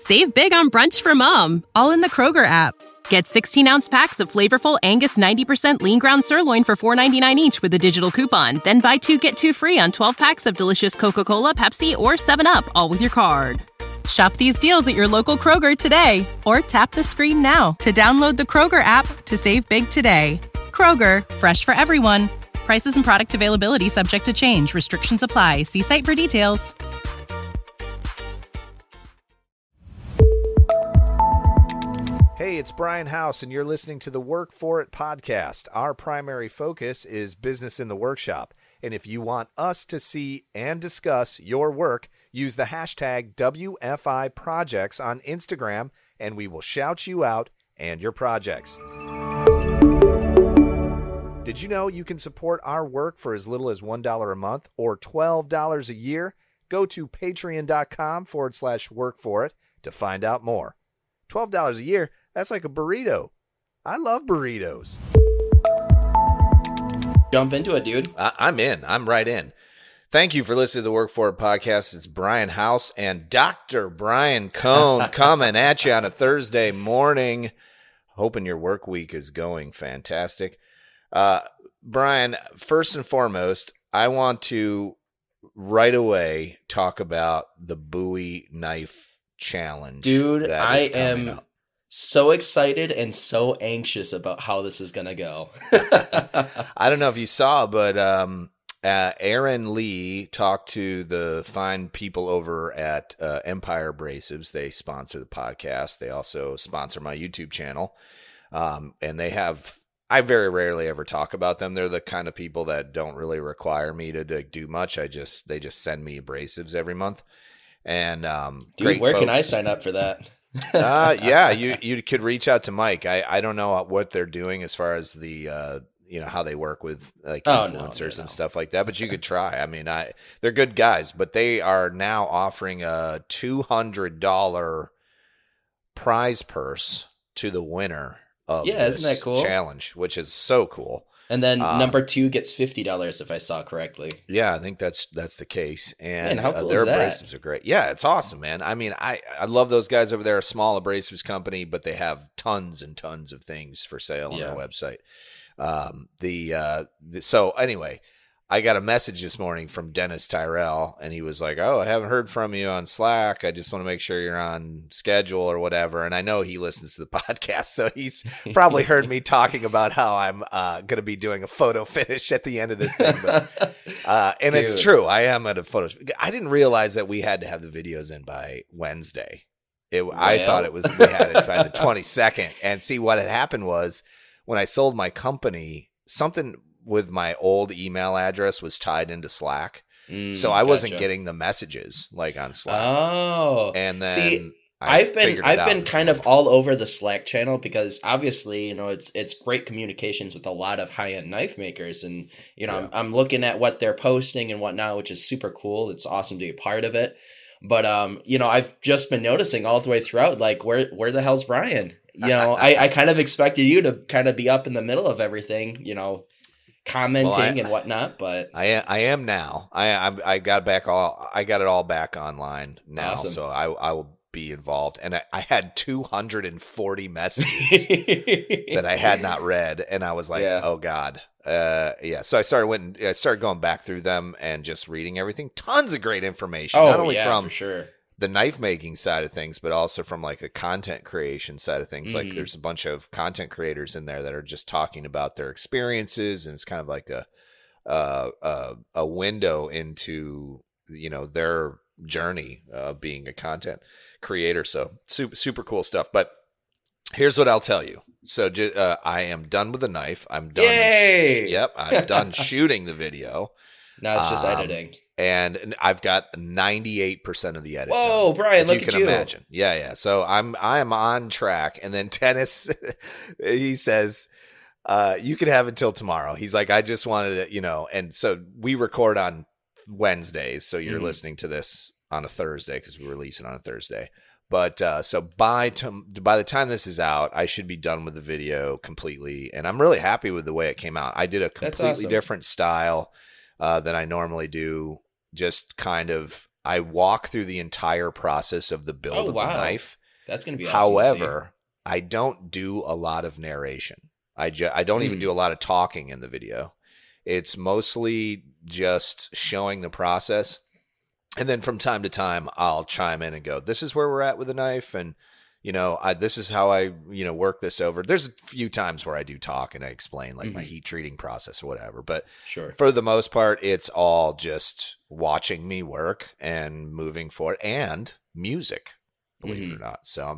Save big on brunch for mom, all in the Kroger app. Get 16-ounce packs of flavorful Angus 90% lean ground sirloin for $4.99 each with a digital coupon. Then buy 2, get 2 free on 12 packs of delicious Coca-Cola, Pepsi, or 7-Up, all with your card. Shop these deals at your local Kroger today, or tap the screen now to download the Kroger app to save big today. Kroger, fresh for everyone. Prices and product availability subject to change. Restrictions apply. See site for details. Hey, it's Brian House, and you're listening to the Work For It podcast. Our primary focus is business in the workshop. And if you want us to see and discuss your work, use the hashtag WFI Projects on Instagram, and we will shout you out and your projects. Did you know you can support our work for as little as $1 a month or $12 a year? Go to patreon.com/workforit to find out more. $12 a year, that's like a burrito. I love burritos. Jump into it, dude. I'm in. I'm right in. Thank you for listening to the Work For It podcast. It's Brian House and Dr. Brian Cohn coming at you on a Thursday morning. Hoping your work week is going fantastic. Brian, first and foremost, I want to right away talk about the Bowie knife challenge. Dude, I am so excited and so anxious about how this is going to go. I don't know if you saw, but Aaron Lee talked to the fine people over at Empire Abrasives. They sponsor the podcast. They also sponsor my YouTube channel. And they have, I very rarely ever talk about them. They're the kind of people that don't really require me to do much. They just send me abrasives every month. And dude, great where folks. can I sign up for that? Yeah, you could reach out to Mike. I don't know what they're doing as far as the how they work with like influencers and stuff like that, but you could try. I mean, they're good guys, but they are now offering a $200 prize purse to the winner of this isn't that cool? challenge, which is so cool. And then number 2 gets $50 if I saw correctly. Yeah, I think that's the case. And man, how cool their is that? abrasives are great. Yeah, it's awesome, man. I mean, I love those guys over there. A small abrasives company, but they have tons and tons of things for sale on their website. So anyway, I got a message this morning from Dennis Tyrell, and he was like, "Oh, I haven't heard from you on Slack. I just want to make sure you're on schedule or whatever." And I know he listens to the podcast, so he's probably heard me talking about how I'm going to be doing a photo finish at the end of this thing. But, and Dude. it's true. I am at a photo. I didn't realize that we had to have the videos in by Wednesday. I thought we had it by the 22nd. And see, what had happened was when I sold my company, something with my old email address was tied into Slack. So I wasn't getting the messages like on Slack. Oh. And then see, I've been kind of all over the Slack channel because obviously, it's great communications with a lot of high-end knife makers, and I'm looking at what they're posting and whatnot, which is super cool. It's awesome to be a part of it. But I've just been noticing all the way throughout, like where the hell's Brian? I kind of expected you to kind of be up in the middle of everything, commenting and whatnot, but I am now. I got it all back online now. Awesome. So I will be involved. And I had 240 messages that I had not read, and I was like, oh God. So I started going back through them and just reading everything. Tons of great information, not only from for sure. the knife making side of things, but also from like the content creation side of things. Like there's a bunch of content creators in there that are just talking about their experiences, and it's kind of like a window into their journey of being a content creator. So super cool stuff. But here's what I'll tell you. So I am done with the knife. I'm done. Yay! Yep, I'm done shooting the video. Now it's just editing. And I've got 98% of the edit. Whoa, done, Brian, look you at can you. Imagine. Yeah. So I'm on track. And then Dennis, he says, you can have until tomorrow. He's like, I just wanted to, and so we record on Wednesdays. So you're listening to this on a Thursday because we release it on a Thursday. But so by the time this is out, I should be done with the video completely. And I'm really happy with the way it came out. I did a completely different style than I normally do. Just kind of I walk through the entire process of the build of the knife. That's going to be awesome. However, I don't do a lot of narration. I don't even do a lot of talking in the video. It's mostly just showing the process. And then from time to time, I'll chime in and go, this is where we're at with the knife. And, this is how I, work this over. There's a few times where I do talk and I explain like my heat treating process or whatever. But for the most part, it's all just watching me work and moving forward and music, believe it or not. So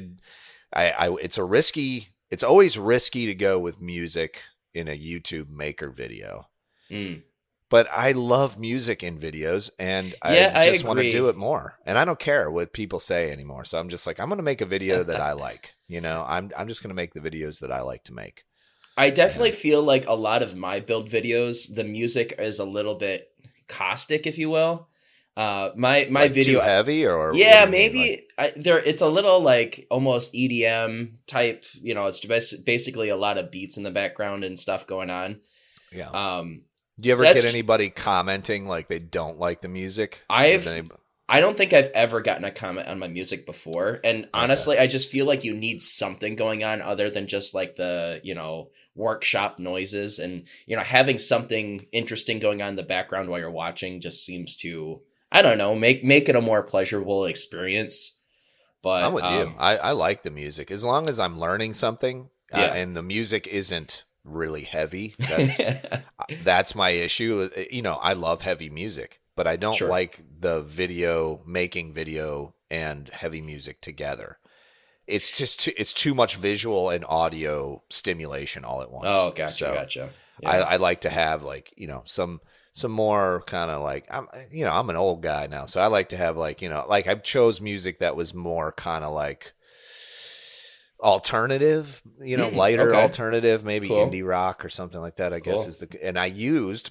it's always risky to go with music in a YouTube maker video. But I love music in videos, and I just want to do it more. And I don't care what people say anymore. So I'm just like, I'm going to make a video that I like. I'm just going to make the videos that I like to make. I definitely feel like a lot of my build videos, the music is a little bit caustic, if you will. My like video too heavy or maybe it's a little like almost EDM type. It's basically a lot of beats in the background and stuff going on. Yeah. Do you ever get anybody commenting like they don't like the music? I don't think I've ever gotten a comment on my music before. And honestly, I just feel like you need something going on other than just like the, workshop noises. And, having something interesting going on in the background while you're watching just seems to, I don't know, make it a more pleasurable experience. But I'm with you. I like the music. As long as I'm learning something and the music isn't really heavy. That's my issue. I love heavy music, but I don't like the making video and heavy music together. It's just it's too much visual and audio stimulation all at once. Oh, gotcha. Yeah. I like to have like, some more kind of like, I'm an old guy now. So I like to have like, like I chose music that was more kind of like alternative, lighter alternative, maybe indie rock or something like that, I guess is and I used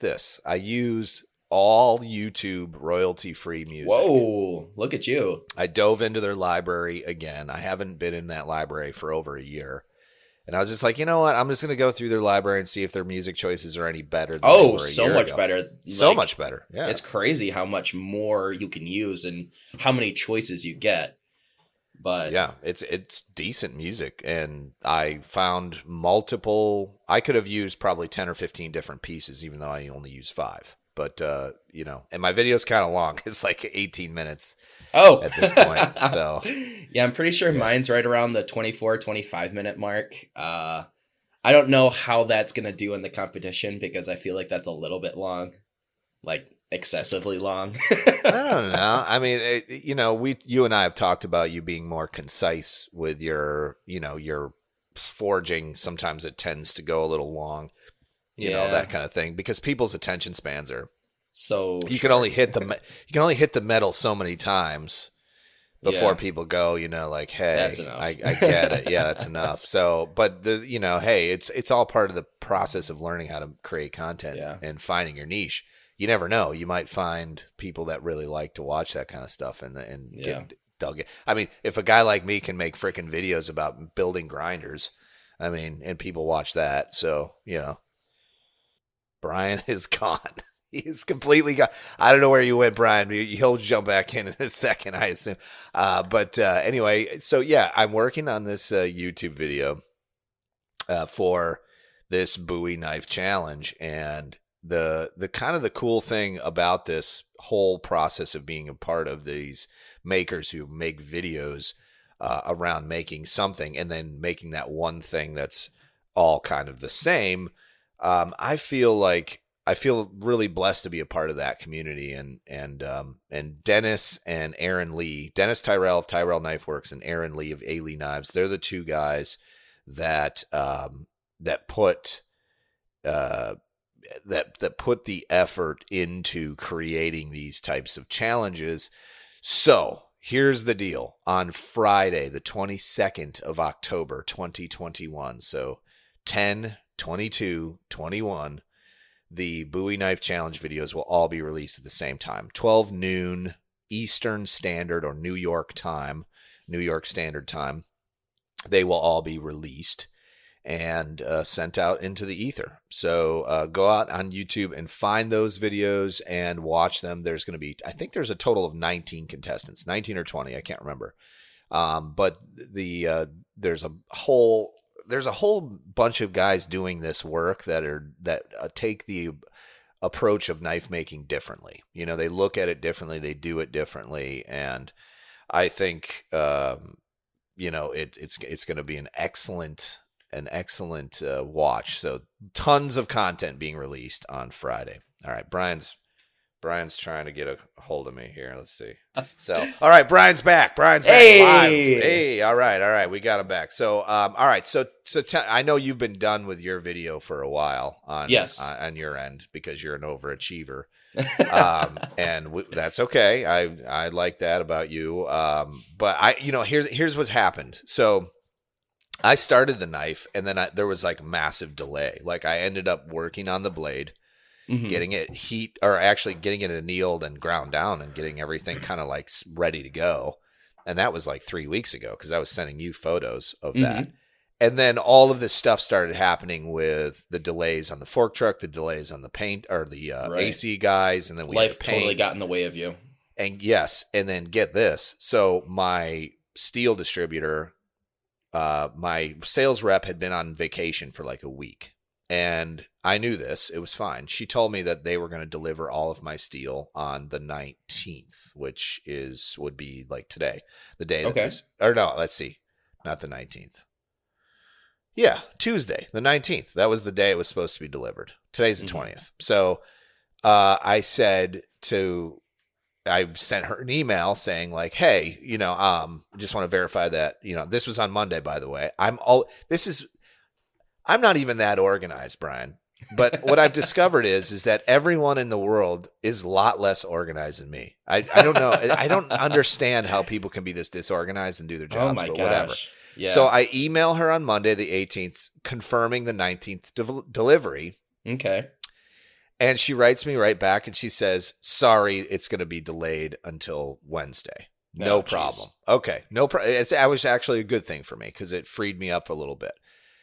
all YouTube royalty-free music. Whoa, look at you. I dove into their library again. I haven't been in that library for over a year. And I was just like, you know what? I'm just going to go through their library and see if their music choices are any better than they were a year much ago. Better. So much better. Yeah. It's crazy how much more you can use and how many choices you get. But yeah, it's decent music, and I found multiple. I could have used probably 10 or 15 different pieces, even though I only use 5. But and my video's kind of long. It's like 18 minutes. At this point, so yeah, I'm pretty sure mine's right around the 24, 25 minute mark. I don't know how that's gonna do in the competition because I feel like that's a little bit long, like excessively long. I don't know. I mean, you and I have talked about you being more concise with your forging. Sometimes it tends to go a little long, that kind of thing, because people's attention spans are you can only hit the metal so many times before people go, like, hey, that's enough. I get it. Yeah, that's enough. So, but hey, it's all part of the process of learning how to create content and finding your niche. You never know. You might find people that really like to watch that kind of stuff and get dug in. I mean, if a guy like me can make freaking videos about building grinders, and people watch that. So, Brian is gone. He's completely gone. I don't know where you went, Brian. He'll jump back in a second, I assume. But anyway, so yeah, I'm working on this YouTube video for this Bowie knife challenge, and the kind of the cool thing about this whole process of being a part of these makers who make videos around making something and then making that one thing that's all kind of the same. I feel really blessed to be a part of that community, and Dennis and Aaron Lee, Dennis Tyrell of Tyrell Knife Works and Aaron Lee of A. Lee Knives. They're the two guys that put the effort into creating these types of challenges. So here's the deal. On Friday, the 22nd of October, 2021, so 10/22/21, the Bowie Knife Challenge videos will all be released at the same time, 12 noon Eastern Standard or New York Standard Time. They will all be released. and sent out into the ether. So go out on YouTube and find those videos and watch them. There's going to be, I think there's a total of 19 contestants, 19 or 20, I can't remember. But there's a whole bunch of guys doing this work that take the approach of knife making differently. You know, they look at it differently, they do it differently, and I think it's going to be an excellent watch. So tons of content being released on Friday. All right, Brian's trying to get a hold of me here. Let's see. So, all right, Brian's back. Brian's back live. Hey, all right. We got him back. So, all right. So I know you've been done with your video for a while on your end because you're an overachiever. That's okay. I like that about you. But here's what's happened. So I started the knife and then there was like a massive delay. Like I ended up working on the blade. Mm-hmm. Getting it annealed and ground down and getting everything kind of like ready to go. And that was like 3 weeks ago because I was sending you photos of that. And then all of this stuff started happening with the delays on the fork truck, the delays on the paint or the AC guys. And then life totally got in the way of you. And yes. And then get this. So my steel distributor, my sales rep had been on vacation for like a week. And I knew this. It was fine. She told me that they were going to deliver all of my steel on the 19th, which would be like today, the day that this, or no, let's see, not the 19th. Yeah, Tuesday, the 19th. That was the day it was supposed to be delivered. Today's the 20th. So I sent her an email saying like, hey, just want to verify that, this was on Monday, by the way. I'm not even that organized, Brian. But what I've discovered is that everyone in the world is a lot less organized than me. I don't know. I don't understand how people can be this disorganized and do their jobs, but whatever. Yeah. So I email her on Monday, the 18th, confirming the 19th delivery. Okay. And she writes me right back and she says, sorry, it's going to be delayed until Wednesday. No problem. Okay. No problem. It was actually a good thing for me because it freed me up a little bit.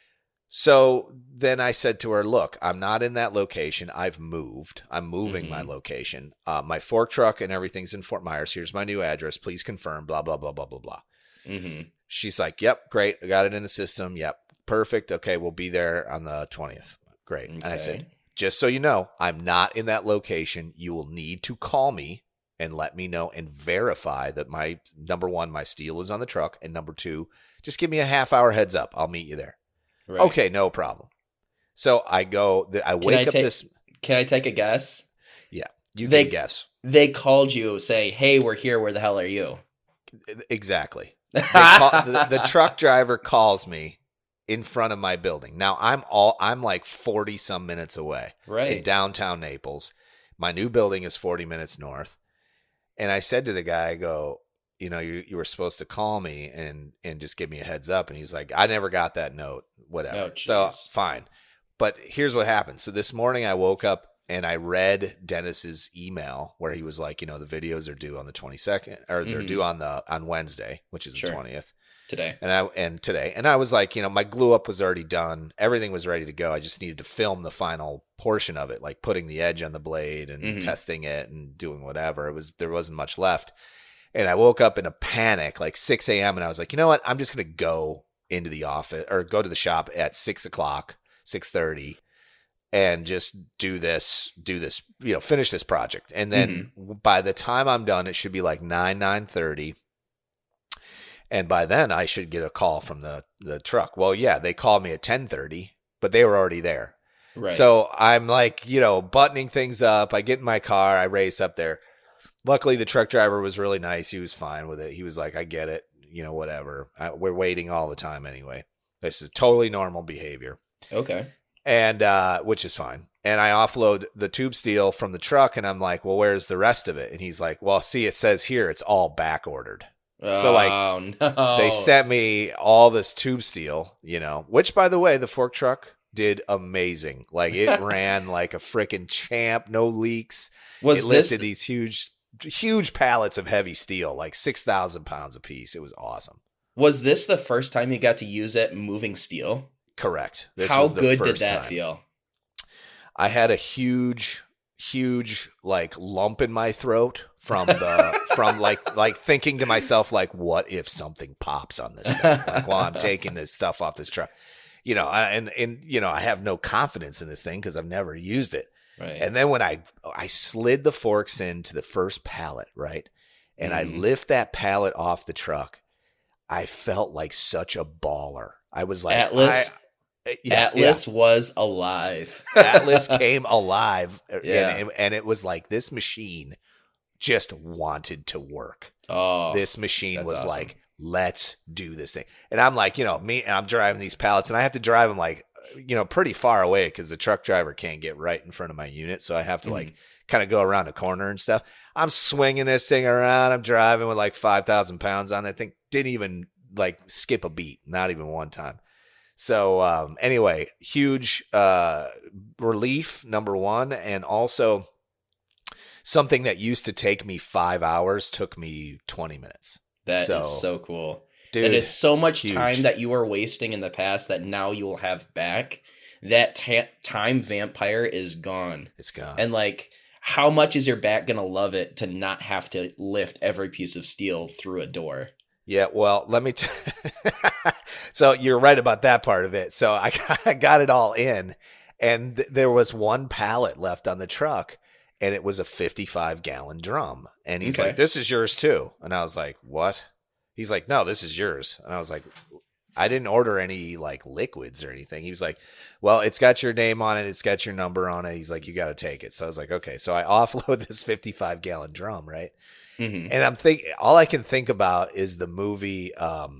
So then I said to her, look, I'm not in that location. I've moved. I'm moving my location. My fork truck and everything's in Fort Myers. Here's my new address. Please confirm, blah, blah, blah, blah, blah, blah. Mm-hmm. She's like, yep, great. I got it in the system. Yep, perfect. Okay, we'll be there on the 20th. Great. Okay. And I said, just so you know, I'm not in that location. You will need to call me and let me know and verify that number one, my steel is on the truck. And number two, just give me a half hour heads up. I'll meet you there. Right. Okay, no problem. So I wake up this. Can I take a guess? Yeah, you can guess. They called you saying, hey, we're here. Where the hell are you? Exactly. The truck driver calls me in front of my building. Now I'm like 40 some minutes away. Right. In downtown Naples. My new building is 40 minutes north. And I said to the guy, I go, you were supposed to call me and just give me a heads up. And he's like, I never got that note, whatever. Oh, so fine. But here's what happened. So this morning I woke up and I read Dennis's email where he was like, the videos are due on the 22nd or they're due on Wednesday, which is the 20th. Today. And I was like, my glue up was already done. Everything was ready to go. I just needed to film the final portion of it, like putting the edge on the blade and testing it and doing whatever. There wasn't much left. And I woke up in a panic, like 6 a.m. And I was like, you know what? I'm just going to go into the office or go to the shop at 6 o'clock, 6:30 and just do this, finish this project. And then by the time I'm done, it should be like 9:30. And by then I should get a call from the truck. Well, yeah, they called me at 10:30, but they were already there. Right. So I'm like, buttoning things up. I get in my car. I race up there. Luckily, the truck driver was really nice. He was fine with it. He was like, I get it. Whatever. We're waiting all the time anyway. This is totally normal behavior. Okay. And which is fine. And I offload the tube steel from the truck and I'm like, well, where's the rest of it? And he's like, well, see, it says here it's all back ordered. So they sent me all this tube steel, which by the way, the fork truck did amazing. Like it ran like a freaking champ, no leaks. It lifted these huge pallets of heavy steel, like 6,000 pounds a piece. It was awesome. Was this the first time you got to use it moving steel? Correct. How good did that feel? I had a huge like lump in my throat from like thinking to myself, like, what if something pops on this thing? Like, while I'm taking this stuff off this truck, and I have no confidence in this thing because I've never used it. Right. And then when I slid the forks into the first pallet, right, and I lift that pallet off the truck, I felt like such a baller. I was like, Atlas was alive. Atlas came alive. Yeah. And it was like this machine just wanted to work. Oh, this machine was awesome. like, let's do this thing. And I'm like, I'm driving these pallets and I have to drive them like, pretty far away because the truck driver can't get right in front of my unit. So I have to like kind of go around a corner and stuff. I'm swinging this thing around. I'm driving with like 5,000 pounds on that thing. Didn't even like skip a beat. Not even one time. So anyway, huge relief, number one. And also something that used to take me 5 hours took me 20 minutes. That is so cool. Dude, it is so much time that you were wasting in the past that now you will have back. That time vampire is gone. It's gone. And like, how much is your back going to love it to not have to lift every piece of steel through a door? Yeah, well, let me so you're right about that part of it. So I got it all in, and there was one pallet left on the truck, and it was a 55-gallon drum. And he's like, this is yours too. And I was like, what? He's like, no, this is yours. And I was like, I didn't order any like liquids or anything. He was like, well, it's got your name on it. It's got your number on it. He's like, you got to take it. So I was like, okay. So I offload this 55-gallon drum, right? Mm-hmm. And I'm thinking, all I can think about is the movie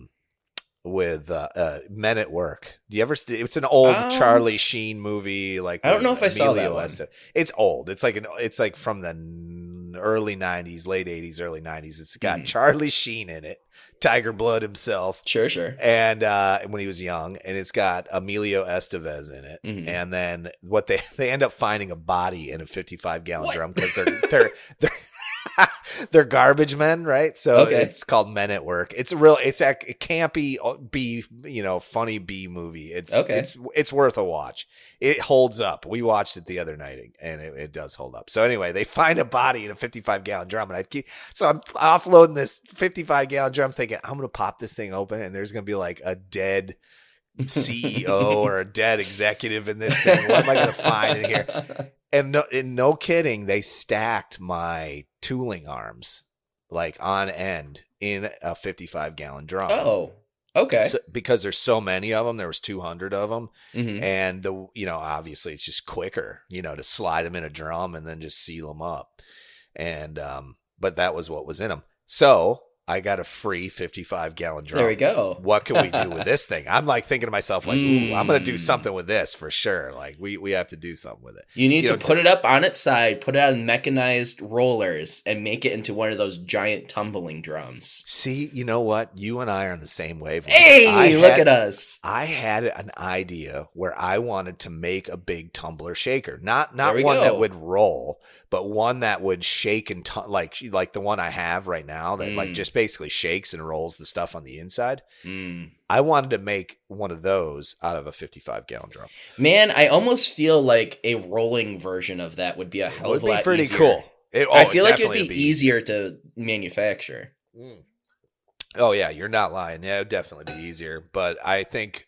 with Men at Work. Do you ever? It's an old Charlie Sheen movie. Like, I don't know if I saw that one. It's old. It's like from the early '90s, late '80s, early '90s. It's got Charlie Sheen in it, Tiger Blood himself. Sure. And when he was young, and it's got Emilio Estevez in it. Mm-hmm. And then what they end up finding a body in a 55-gallon drum because they're garbage men, right? So it's called Men at Work. It's a campy B, funny B movie. It's worth a watch. It holds up. We watched it the other night, and it does hold up. So anyway, they find a body in a 55-gallon drum, and I'm offloading this 55-gallon drum, thinking I'm gonna pop this thing open, and there's gonna be like a dead CEO or a dead executive in this thing. What am I gonna find in here? And no kidding, they stacked my tooling arms like on end in a 55-gallon drum. Oh, okay. So, because there's so many of them, there was 200 of them, and obviously it's just quicker, to slide them in a drum and then just seal them up. And but that was what was in them. So I got a free 55-gallon drum. There we go. What can we do with this thing? I'm like thinking to myself, like, ooh, I'm going to do something with this for sure. Like we have to do something with it. You need to put it up on its side, put it on mechanized rollers, and make it into one of those giant tumbling drums. See, you know what? You and I are on the same wavelength. Hey, look at us. I had an idea where I wanted to make a big tumbler shaker. Not one that would roll, but one that would shake and like the one I have right now that like just basically shakes and rolls the stuff on the inside. I wanted to make one of those out of a 55-gallon drum. Man, I almost feel like a rolling version of that would be a hell of a lot easier. It would be pretty cool. I feel like it'd be easier to manufacture. Oh, yeah, you're not lying. Yeah, it would definitely be easier. But I think,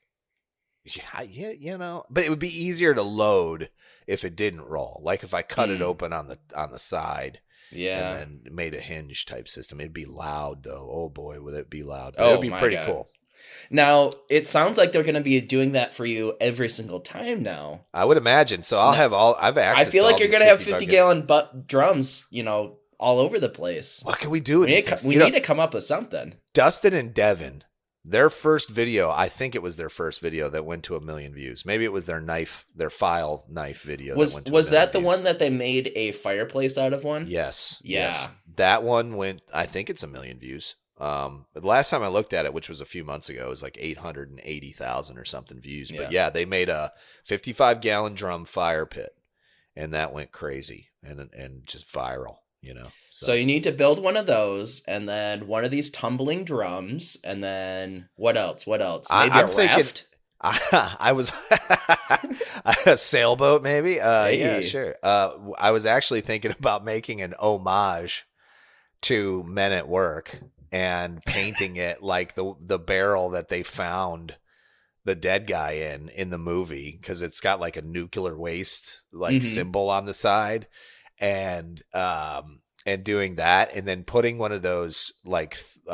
but it would be easier to load if it didn't roll. Like if I cut it open on the side. Yeah. And then made a hinge type system. It'd be loud though. Oh boy, would it be loud. It would be pretty cool. Now, it sounds like they're going to be doing that for you every single time now. I would imagine. So I've access I feel like you're going to have 50-gallon drums, all over the place. What can we do with this? We need to come up with something. Dustin and Devin, their first video, I think it was their first video that went to 1 million views. Maybe it was their file knife video. Was that the one that they made a fireplace out of one? Yes. Yeah. Yes. That one went, I think it's 1 million views. But the last time I looked at it, which was a few months ago, it was like 880,000 or something views. But yeah, they made a 55-gallon drum fire pit, and that went crazy and just viral. So you need to build one of those, and then one of these tumbling drums, and then what else? Maybe a raft? I was a sailboat, maybe. Yeah, sure. I was actually thinking about making an homage to Men at Work and painting it like the barrel that they found the dead guy in the movie, because it's got like a nuclear waste like symbol on the side, and doing that, and then putting one of those like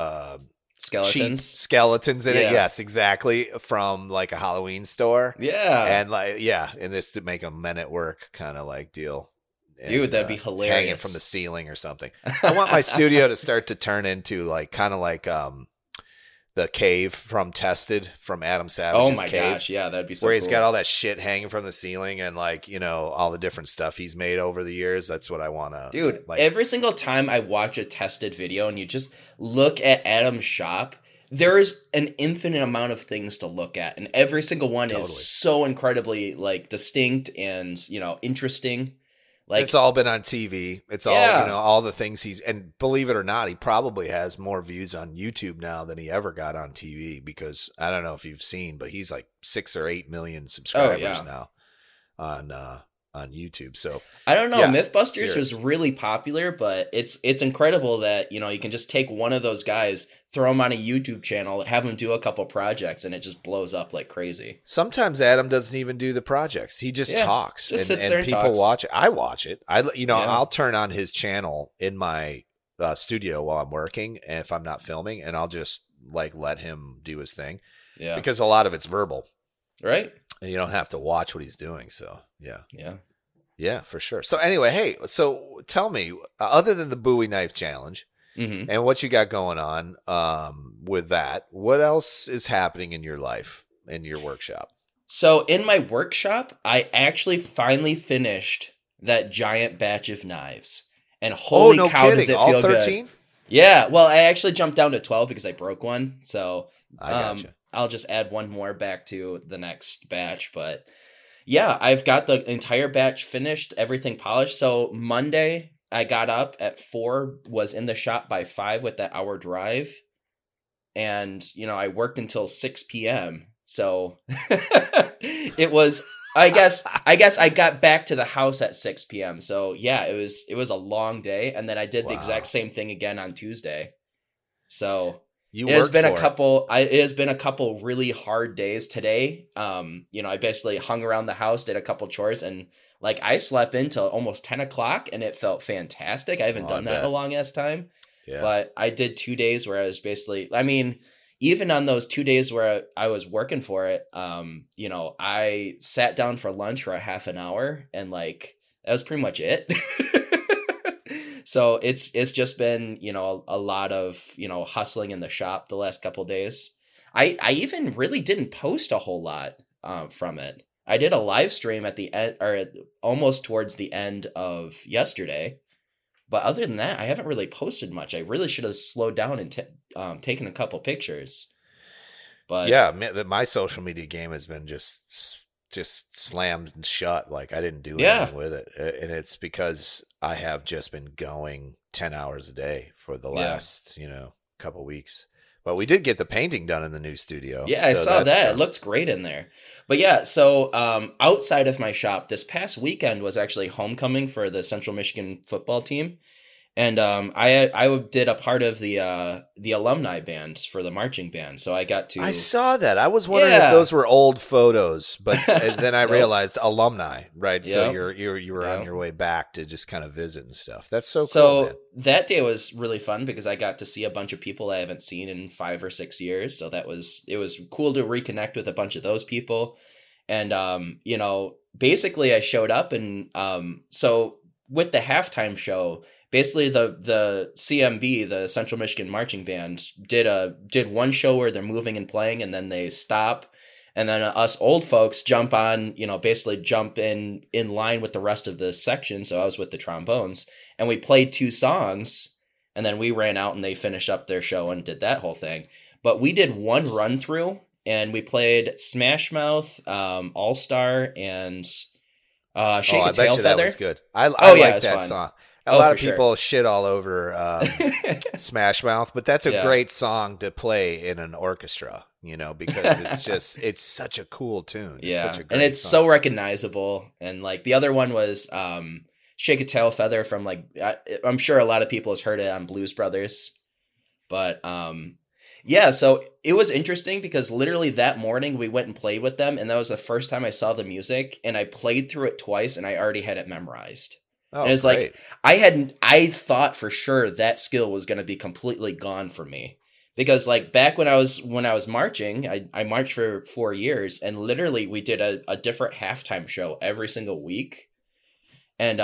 skeletons in it. Yes, exactly, from like a Halloween store. And this to make a Men at Work kind of like deal. Dude, that'd be hilarious. Hang it from the ceiling or something. I want my studio to start to turn into like kind of like the cave from Tested, from Adam Savage's Oh my cave, gosh, yeah, that'd be so where cool. he's got all that shit hanging from the ceiling and like, you know, all the different stuff he's made over the years. That's what I want to. Dude, like, every single time I watch a Tested video and you just look at Adam's shop, there is an infinite amount of things to look at, and every single one is so incredibly like distinct and, you know, interesting. Like, it's all been on TV. It's all, you know, all the things and believe it or not, he probably has more views on YouTube now than he ever got on TV, because I don't know if you've seen, but he's like 6 or 8 million subscribers now on YouTube. So I don't know. Mythbusters was really popular, but it's incredible that, you know, you can just take one of those guys, throw him on a YouTube channel, have him do a couple projects, and it just blows up like crazy. Sometimes Adam doesn't even do the projects. He just talks. Just sits there and people talks. Watch it. I watch it. I'll turn on his channel in my studio while I'm working, and if I'm not filming, and I'll just like let him do his thing. Yeah. Because a lot of it's verbal. Right. And you don't have to watch what he's doing. So, yeah. Yeah, for sure. So anyway, hey, so tell me, other than the Bowie knife challenge and what you got going on with that, what else is happening in your life, in your workshop? So in my workshop, I actually finally finished that giant batch of knives. And holy cow, does it feel 13? Good. Yeah, well, I actually jumped down to 12 because I broke one. So I gotcha. I'll just add one more back to the next batch. But yeah, I've got the entire batch finished, everything polished. So Monday, I got up at 4, was in the shop by 5 with that hour drive. And, you know, I worked until 6 p.m. So it was, I guess I got back to the house at 6 p.m. So yeah, it was a long day. And then I did the exact same thing again on Tuesday. So it has been a couple really hard days today. You know, I basically hung around the house, did a couple chores, and like I slept until almost 10 o'clock, and it felt fantastic. I haven't done that in a long ass time. Yeah. But I did 2 days where I was basically, I mean, even on those 2 days where I was working for it, you know, I sat down for lunch for a half an hour, and like that was pretty much it. So it's just been, you know, a lot of, you know, hustling in the shop the last couple of days. I even really didn't post a whole lot from it. I did a live stream at the end, or almost towards the end of yesterday. But other than that, I haven't really posted much. I really should have slowed down and taken a couple pictures. But yeah, my social media game has been just slammed shut. Like I didn't do anything with it, and it's because I have just been going 10 hours a day for the last couple weeks. But we did get the painting done in the new studio. Yeah, I saw that. It looked great in there. But yeah, so outside of my shop, this past weekend was actually homecoming for the Central Michigan football team. And I did a part of the alumni band for the marching band. So I got to... I saw that. I was wondering if those were old photos, but then I realized alumni, right? Yep. So you were on your way back to just kind of visit and stuff. That's so cool. So that day was really fun because I got to see a bunch of people I haven't seen in 5 or 6 years. So it was cool to reconnect with a bunch of those people. And, you know, basically I showed up, and so with the halftime show, basically the CMB, the Central Michigan Marching Band, did one show where they're moving and playing, and then they stop, and then us old folks jump on, you know, basically jump in line with the rest of the section. So I was with the trombones, and we played 2 songs, and then we ran out and they finished up their show and did that whole thing. But we did one run through, and we played Smash Mouth, All Star, and Shake a Tail Feather. That was good. I like that fun. Song. A lot of people shit all over Smash Mouth, but that's a great song to play in an orchestra. because it's such a cool tune. Yeah. It's such a great and it's song. so recognizable. And like the other one was Shake a Tail Feather from like, I'm sure a lot of people has heard it on Blues Brothers. But yeah, so it was interesting because literally that morning we went and played with them, and that was the first time I saw the music, and I played through it twice, and I already had it memorized. Oh, and it's great. like I thought for sure that skill was going to be completely gone from me, because like back when I was marching, I marched for 4 years, and literally we did a different halftime show every single week. And,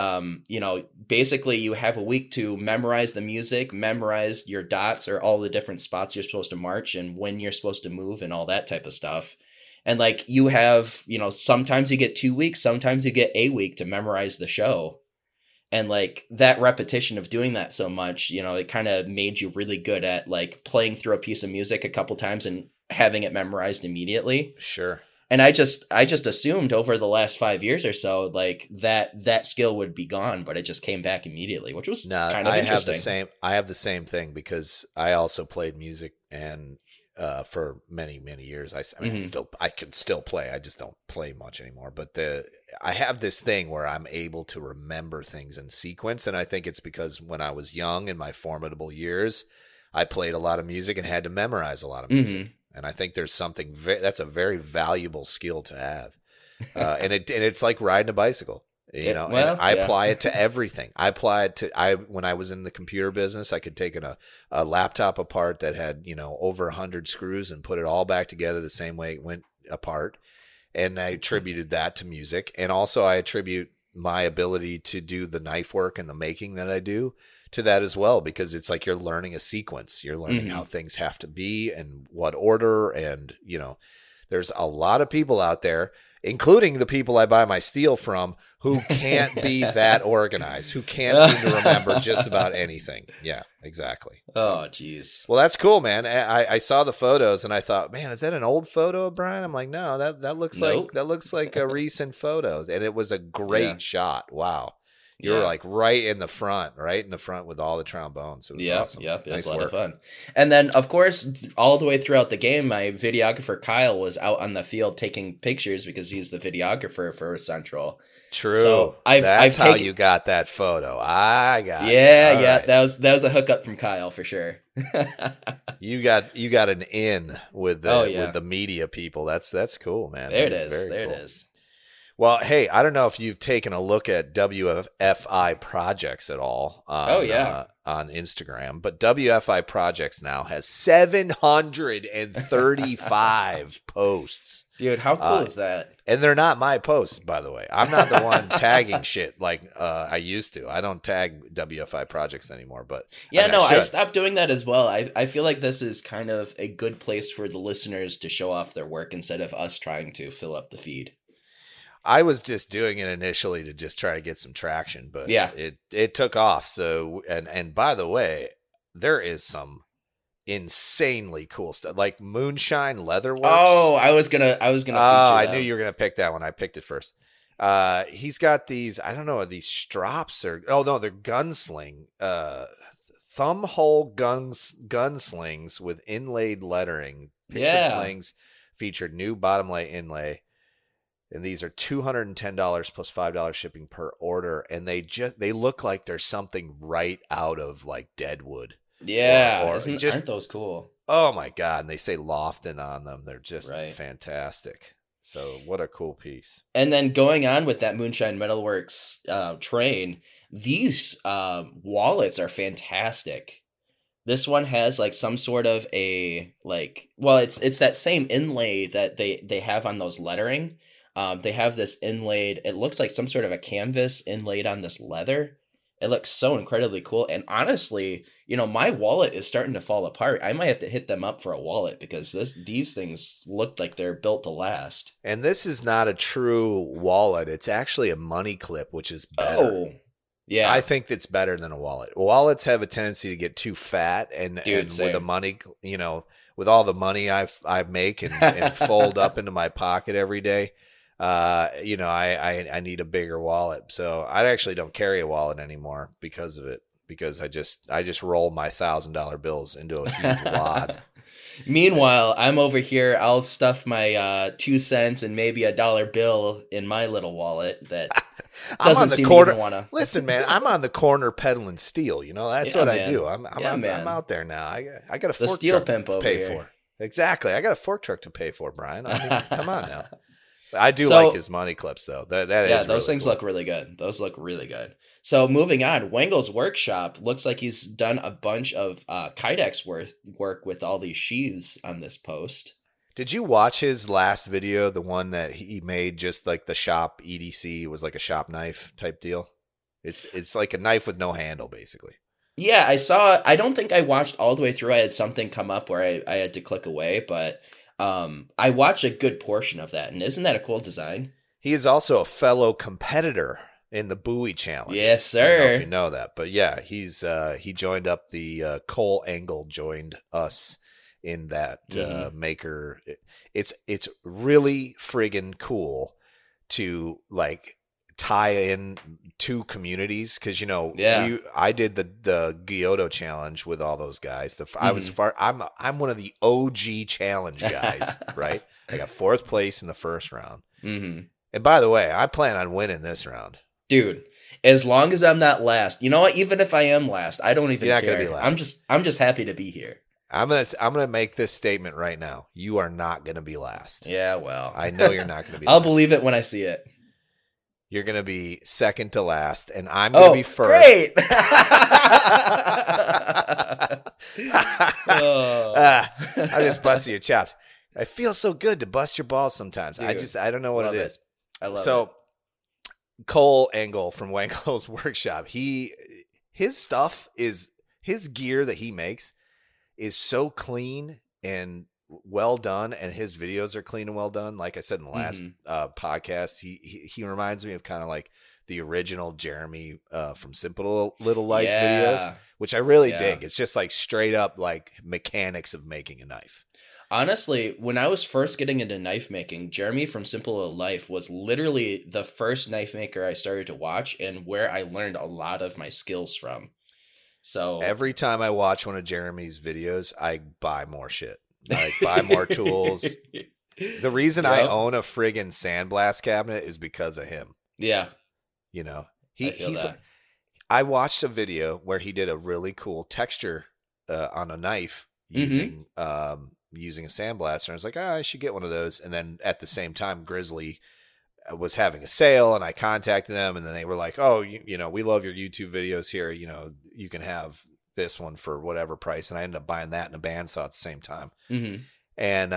basically you have a week to memorize the music, memorize your dots or all the different spots you're supposed to march and when you're supposed to move and all that type of stuff. And like you have, sometimes you get 2 weeks, sometimes you get a week to memorize the show. And like that repetition of doing that so much, it kind of made you really good at like playing through a piece of music a couple times and having it memorized immediately. Sure. And I just assumed over the last 5 years or so, like that skill would be gone, but it just came back immediately, which was kind of interesting. I have the same thing because I also played music and for many, many years. I mean, I can still play. I just don't play much anymore. But I have this thing where I'm able to remember things in sequence, and I think it's because when I was young in my formidable years, I played a lot of music and had to memorize a lot of music. And I think there's something that's a very valuable skill to have, and it's like riding a bicycle, and I apply it to everything. I apply it to when I was in the computer business, I could take a laptop apart that had over 100 screws and put it all back together the same way it went apart, and I attributed that to music, and also I attribute my ability to do the knife work and the making that I do to that as well, because it's like you're learning a sequence. You're learning how things have to be and what order. And, there's a lot of people out there, including the people I buy my steel from, who can't be that organized, who can't seem to remember just about anything. Yeah, exactly. Oh, geez. Well, that's cool, man. I saw the photos and I thought, man, is that an old photo of Brian? I'm like, no, that looks like a recent photo. And it was a great shot. Wow. You were like right in the front with all the trombones. It was awesome. Yeah, it was a lot of fun. And then, of course, all the way throughout the game, my videographer Kyle was out on the field taking pictures because he's the videographer for Central. True. So That's how you got that photo. I got it. Yeah. Right. That was a hookup from Kyle for sure. You got an in with the media people. That's cool, man. There it is. Well, hey, I don't know if you've taken a look at WFI Projects at all on Instagram, but WFI Projects now has 735 posts. Dude, how cool is that? And they're not my posts, by the way. I'm not the one tagging shit like I used to. I don't tag WFI Projects anymore, but I stopped doing that as well. I feel like this is kind of a good place for the listeners to show off their work instead of us trying to fill up the feed. I was just doing it initially to just try to get some traction, but it took off. So, and by the way, there is some insanely cool stuff like Moonshine Leatherworks. Oh, I was gonna. I knew you were gonna pick that one. I picked it first. He's got these. I don't know. Are these strops or? Oh no, they're gunsling. Thumb hole gunslings with inlaid lettering. Pictured slings featured new bottom lay inlay. And these are $210 plus $5 shipping per order, and they look like there's something right out of like Deadwood. Yeah, aren't those cool? Oh my god! And they say Lofton on them. They're just fantastic. So what a cool piece. And then going on with that Moonshine Metalworks train, these wallets are fantastic. This one has like some sort of it's that same inlay that they have on those lettering. They have this inlaid, it looks like some sort of a canvas inlaid on this leather. It looks so incredibly cool. And honestly, my wallet is starting to fall apart. I might have to hit them up for a wallet because these things look like they're built to last. And this is not a true wallet. It's actually a money clip, which is better. Oh, yeah. I think it's better than a wallet. Wallets have a tendency to get too fat and with the money, with all the money I make and fold up into my pocket every day. I need a bigger wallet. So I actually don't carry a wallet anymore because of it, because I just roll my $1,000 bills into a huge wad. Meanwhile, I'm over here. I'll stuff my 2 cents and maybe $1 bill in my little wallet that doesn't seem to even want to. Listen, man, I'm on the corner peddling steel. You know, that's what I do. I'm out there now. I got a fork steel truck pimp to over pay here. for. Exactly. I got a fork truck to pay for, Brian. I mean, come on now. I do like his money clips, though. That is those really things cool. look really good. Those look really good. So moving on, Wengel's workshop looks like he's done a bunch of Kydex work with all these sheaths on this post. Did you watch his last video, the one that he made just like the shop EDC? It was like a shop knife type deal. It's like a knife with no handle, basically. Yeah, I saw. I don't think I watched all the way through. I had something come up where I had to click away, but I watched a good portion of that. And isn't that a cool design? He is also a fellow competitor in the Bowie Challenge. Yes, sir. I don't know if you know that, but yeah, he joined up the Cole Angle joined us in that maker. It's really friggin' cool to like tie in two communities because I did the Giotto challenge with all those guys. I'm one of the OG challenge guys, right? I got 4th place in the first round. Mm-hmm. And by the way, I plan on winning this round. Dude, as long as I'm not last, you know what? Even if I am last, I don't even care. You're not gonna be last. I'm just happy to be here. I'm gonna make this statement right now. You are not gonna be last. Yeah, well, I know you're not gonna be. I'll last. believe it when I see it. You're gonna be second to last, and I'm gonna be first. Great! I just busted your chops. I feel so good to bust your balls sometimes. Dude, I don't know what it is. I love it. So Cole Angle from Wengel's workshop, his stuff is his gear that he makes is so clean and well done, and his videos are clean and well done. Like I said in the last podcast, he reminds me of kind of like the original Jeremy from Simple Little Life videos, which I really dig. It's just like straight up like mechanics of making a knife. Honestly, when I was first getting into knife making, Jeremy from Simple Little Life was literally the first knife maker I started to watch and where I learned a lot of my skills from. So every time I watch one of Jeremy's videos, I buy more shit. Like buy more tools. The reason I own a friggin' sandblast cabinet is because of him. Yeah. You know, I watched a video where he did a really cool texture on a knife using using a sandblaster. I was like, I should get one of those. And then at the same time, Grizzly was having a sale, and I contacted them, and then they were like, oh, you know, we love your YouTube videos here. You know, you can have this one for whatever price. And I ended up buying that and a bandsaw at the same time. Mm-hmm. And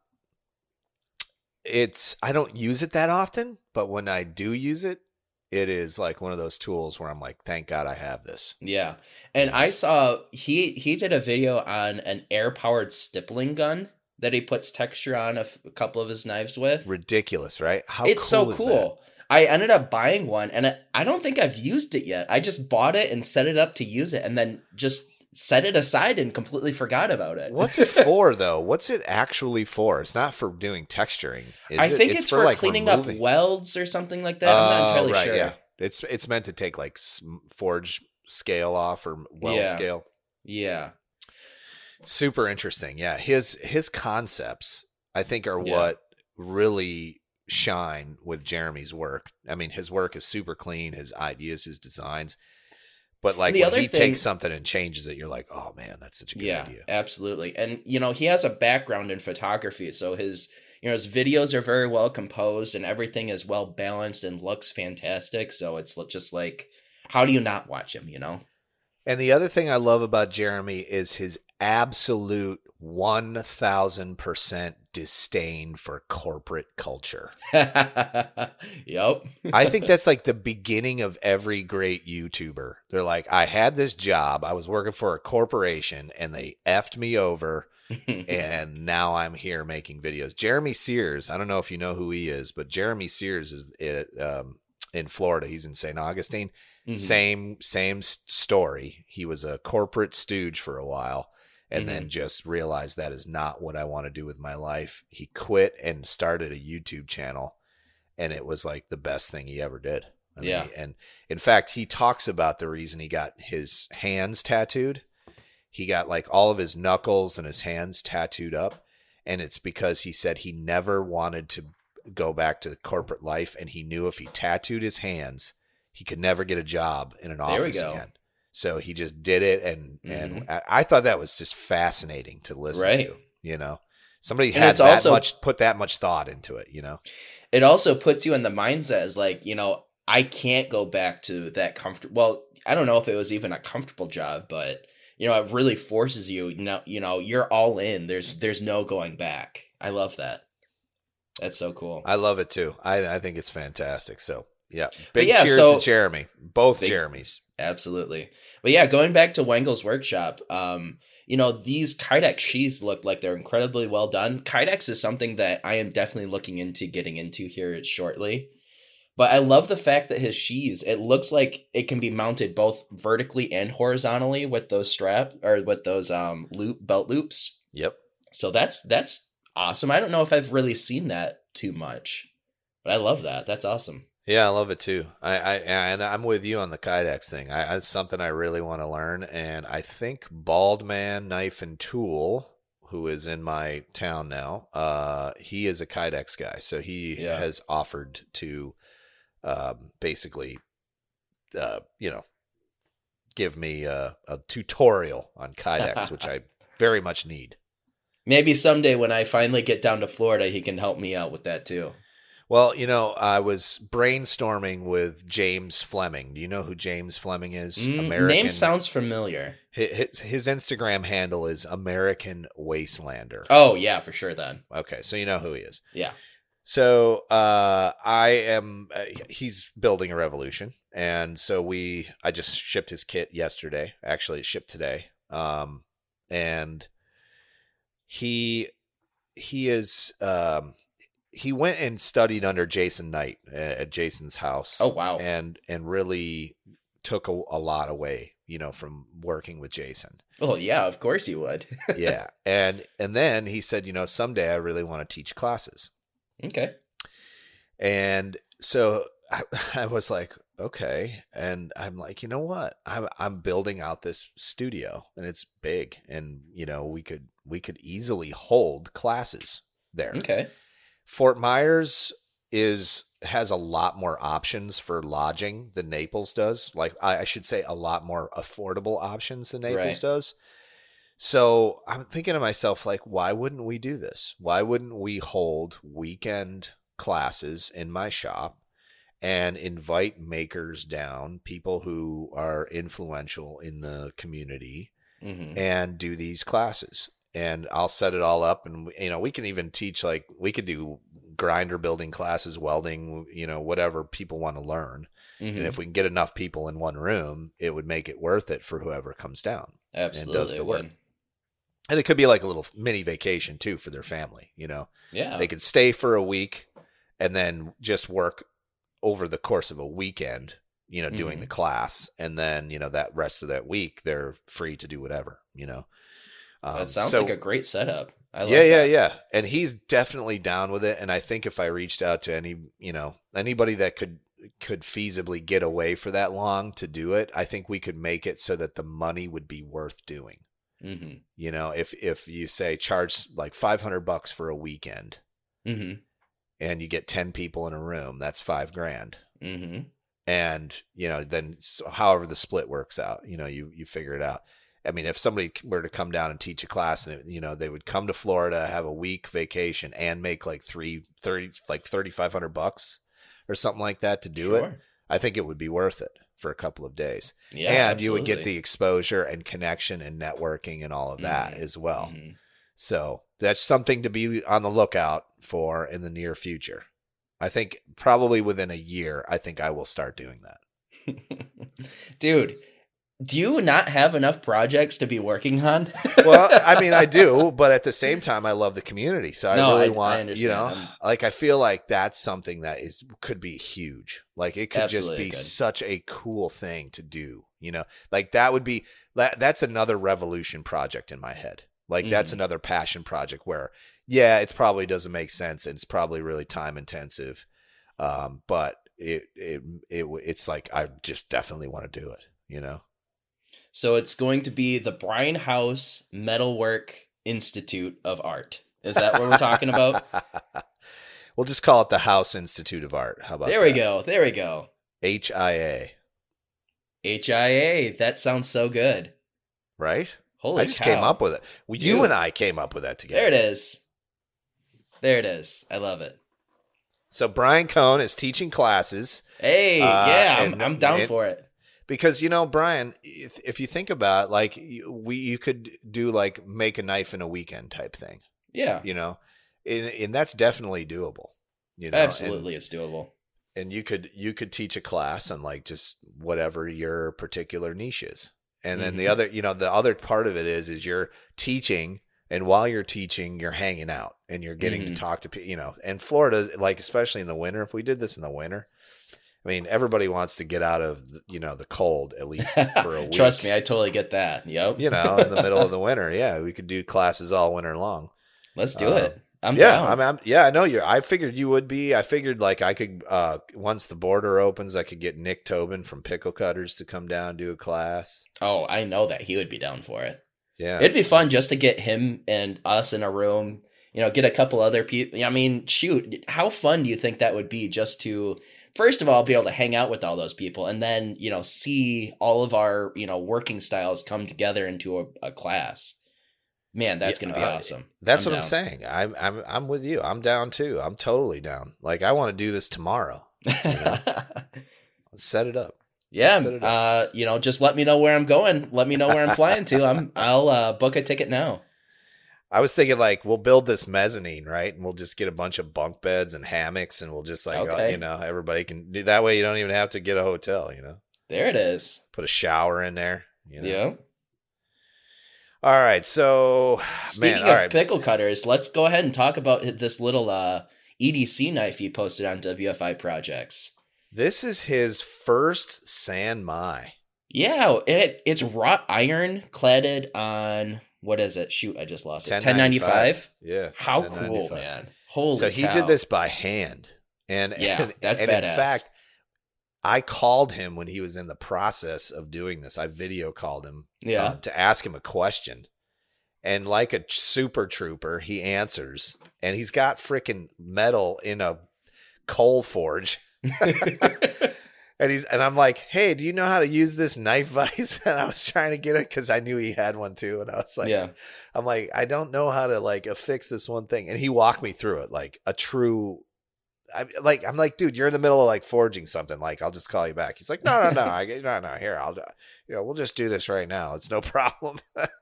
I don't use it that often, but when I do use it, it is like one of those tools where I'm like, thank God I have this. Yeah. And I saw he did a video on an air-powered stippling gun that he puts texture on a couple of his knives with. Ridiculous, right? It's so cool. I ended up buying one, and I don't think I've used it yet. I just bought it and set it up to use it, and then just set it aside and completely forgot about it. What's it for, though? What's it actually for? It's not for doing texturing. I think it's for like cleaning up welds or something like that. I'm not entirely sure. Yeah. It's meant to take like forge scale off or weld scale. Yeah. Super interesting. Yeah. His concepts, I think, are what really shine with Jeremy's work. I mean, his work is super clean, his ideas, his designs. But like when he takes something and changes it, you're like, oh man, that's such a good idea. Yeah, absolutely. And you know, he has a background in photography, so his videos are very well composed and everything is well balanced and looks fantastic. So it's just like, how do you not watch him, you know? And the other thing I love about Jeremy is his absolute 1000% disdain for corporate culture. Yep. I think that's like the beginning of every great YouTuber. They're like, I had this job. I was working for a corporation and they effed me over. And now I'm here making videos. Jeremy Sears, I don't know if you know who he is, but Jeremy Sears is in Florida. He's in St. Augustine. Mm-hmm. Same story. He was a corporate stooge for a while. And then just realized that is not what I want to do with my life. He quit and started a YouTube channel, and it was like the best thing he ever did. I mean, and in fact, he talks about the reason he got his hands tattooed. he got like all of his knuckles and his hands tattooed up. And it's because he said he never wanted to go back to the corporate life. And he knew if he tattooed his hands, he could never get a job in an office again. So he just did it. And I thought that was just fascinating to listen to, you know, somebody had put that much thought into it, you know. It also puts you in the mindset as like, you know, I can't go back to that comfortable. Well, I don't know if it was even a comfortable job, but you know, it really forces you. You know, you're all in. There's no going back. I love that. That's so cool. I love it too. I think it's fantastic. So yeah, cheers to Jeremy. Both Jeremys. Absolutely. But yeah, going back to Wengel's workshop, you know, these Kydex sheaths look like they're incredibly well done. Kydex is something that I am definitely looking into getting into here shortly. But I love the fact that his sheaths, it looks like it can be mounted both vertically and horizontally with those belt loops. Yep. So that's awesome. I don't know if I've really seen that too much, but I love that. That's awesome. Yeah, I love it too. And I'm with you on the Kydex thing. It's something I really want to learn. And I think Bald Man Knife and Tool, who is in my town now, he is a Kydex guy. So he has offered to basically, you know, give me a tutorial on Kydex, which I very much need. Maybe someday when I finally get down to Florida, he can help me out with that too. Well, you know, I was brainstorming with James Fleming. Do you know who James Fleming is? American. Name sounds familiar. His Instagram handle is American Wastelander. Oh, yeah, for sure then. Okay, so you know who he is. Yeah. So he's building a revolution. And so I just shipped his kit yesterday. Actually, it shipped today. And he is... he went and studied under Jason Knight at Jason's house. Oh, wow. And really took a lot away, you know, from working with Jason. Oh, yeah, of course you would. Yeah. And then he said, you know, someday I really want to teach classes. Okay. And so I was like, okay. And I'm like, you know what? I'm building out this studio and it's big. And, you know, we could easily hold classes there. Okay. Fort Myers has a lot more options for lodging than Naples does. Like I should say a lot more affordable options than Naples does. So I'm thinking to myself, like, why wouldn't we do this? Why wouldn't we hold weekend classes in my shop and invite makers down, people who are influential in the community, and do these classes? And I'll set it all up, and you know, we can even teach, like, we could do grinder building classes, welding, you know, whatever people want to learn. And if we can get enough people in one room, it would make it worth it for whoever comes down. Absolutely, and does the work. And it could be like a little mini vacation too for their family. You know, they could stay for a week and then just work over the course of a weekend, you know, doing the class, and then, you know, that rest of that week they're free to do whatever, you know. That sounds like a great setup. I love that. Yeah. And he's definitely down with it. And I think if I reached out to anybody that could feasibly get away for that long to do it, I think we could make it so that the money would be worth doing. You know, if you say charge like $500 for a weekend, and you get 10 people in a room, that's $5,000. And, you know, then however the split works out, you know, you figure it out. I mean, if somebody were to come down and teach a class, and you know, they would come to Florida, have a week vacation, and make like $3,500 or something like that to do it, I think it would be worth it for a couple of days. Yeah, and absolutely. You would get the exposure and connection and networking and all of that as well. So that's something to be on the lookout for in the near future. I think probably within a year, I think I will start doing that. Dude, do you not have enough projects to be working on? Well, I mean, I do, but at the same time, I love the community. So I really want, you know, like, I feel like that's something that could be huge. Like, it could just be such a cool thing to do, you know, like that's another revolution project in my head. Like, that's another passion project where, yeah, it probably doesn't make sense and it's probably really time intensive. But it's like, I just definitely want to do it, you know? So it's going to be the Brian House Metalwork Institute of Art. Is that what we're talking about? We'll just call it the House Institute of Art. How about There we go. There we go. HIA. HIA. That sounds so good. Right? Holy I just cow. came up with it. Well, you and I came up with that together. There it is. There it is. I love it. So Brian Cohn is teaching classes. Hey, yeah, I'm down for it. Because, Brian, if you think about it, like you could do like make a knife in a weekend type thing. Yeah. And that's definitely doable. Absolutely, it's doable. And you could teach a class on like just whatever your particular niche is. And then the other part of it is you're teaching, and while you're teaching, you're hanging out and you're getting to talk to people, and Florida, like, especially in the winter, if we did this in the winter, I mean, everybody wants to get out of, the cold at least for a week. Trust me, I totally get that. Yep. In the middle of the winter. Yeah. We could do classes all winter long. Let's do it. I'm down. I know I figured you would be. I figured like I could, once the border opens, I could get Nick Tobin from Pickle Cutters to come down and do a class. Oh, I know that he would be down for it. Yeah. It'd be fun just to get him and us in a room, get a couple other people. I mean, shoot, how fun do you think that would be just to, first of all, be able to hang out with all those people and then, see all of our, working styles come together into a class. Man, that's going to be awesome. That's what I'm saying. I'm with you. I'm down too. I'm totally down. Like, I want to do this tomorrow. Let's set it up. Yeah. Just let me know where I'm going. Let me know where I'm flying to. I'll book a ticket now. I was thinking like we'll build this mezzanine, right? And we'll just get a bunch of bunk beds and hammocks, and we'll just like, everybody can do that way. You don't even have to get a hotel, There it is. Put a shower in there. Yeah. All right. So, speaking of Pickle Cutters, let's go ahead and talk about this little EDC knife he posted on WFI Projects. This is his first San Mai. Yeah, and it's wrought iron cladded on, what is it? Shoot, I just lost it. 1095? Yeah. How cool, man. Holy cow. So he did this by hand. And that's and badass. In fact, I called him when he was in the process of doing this. I video called him to ask him a question. And like a super trooper, he answers. And he's got freaking metal in a coal forge. And I'm like, hey, do you know how to use this knife vise? And I was trying to get it because I knew he had one too. And I was like, I'm like, I don't know how to like affix this one thing. And he walked me through it like a true. I'm like, dude, you're in the middle of like forging something. Like, I'll just call you back. He's like, no. Here, we'll just do this right now. It's no problem.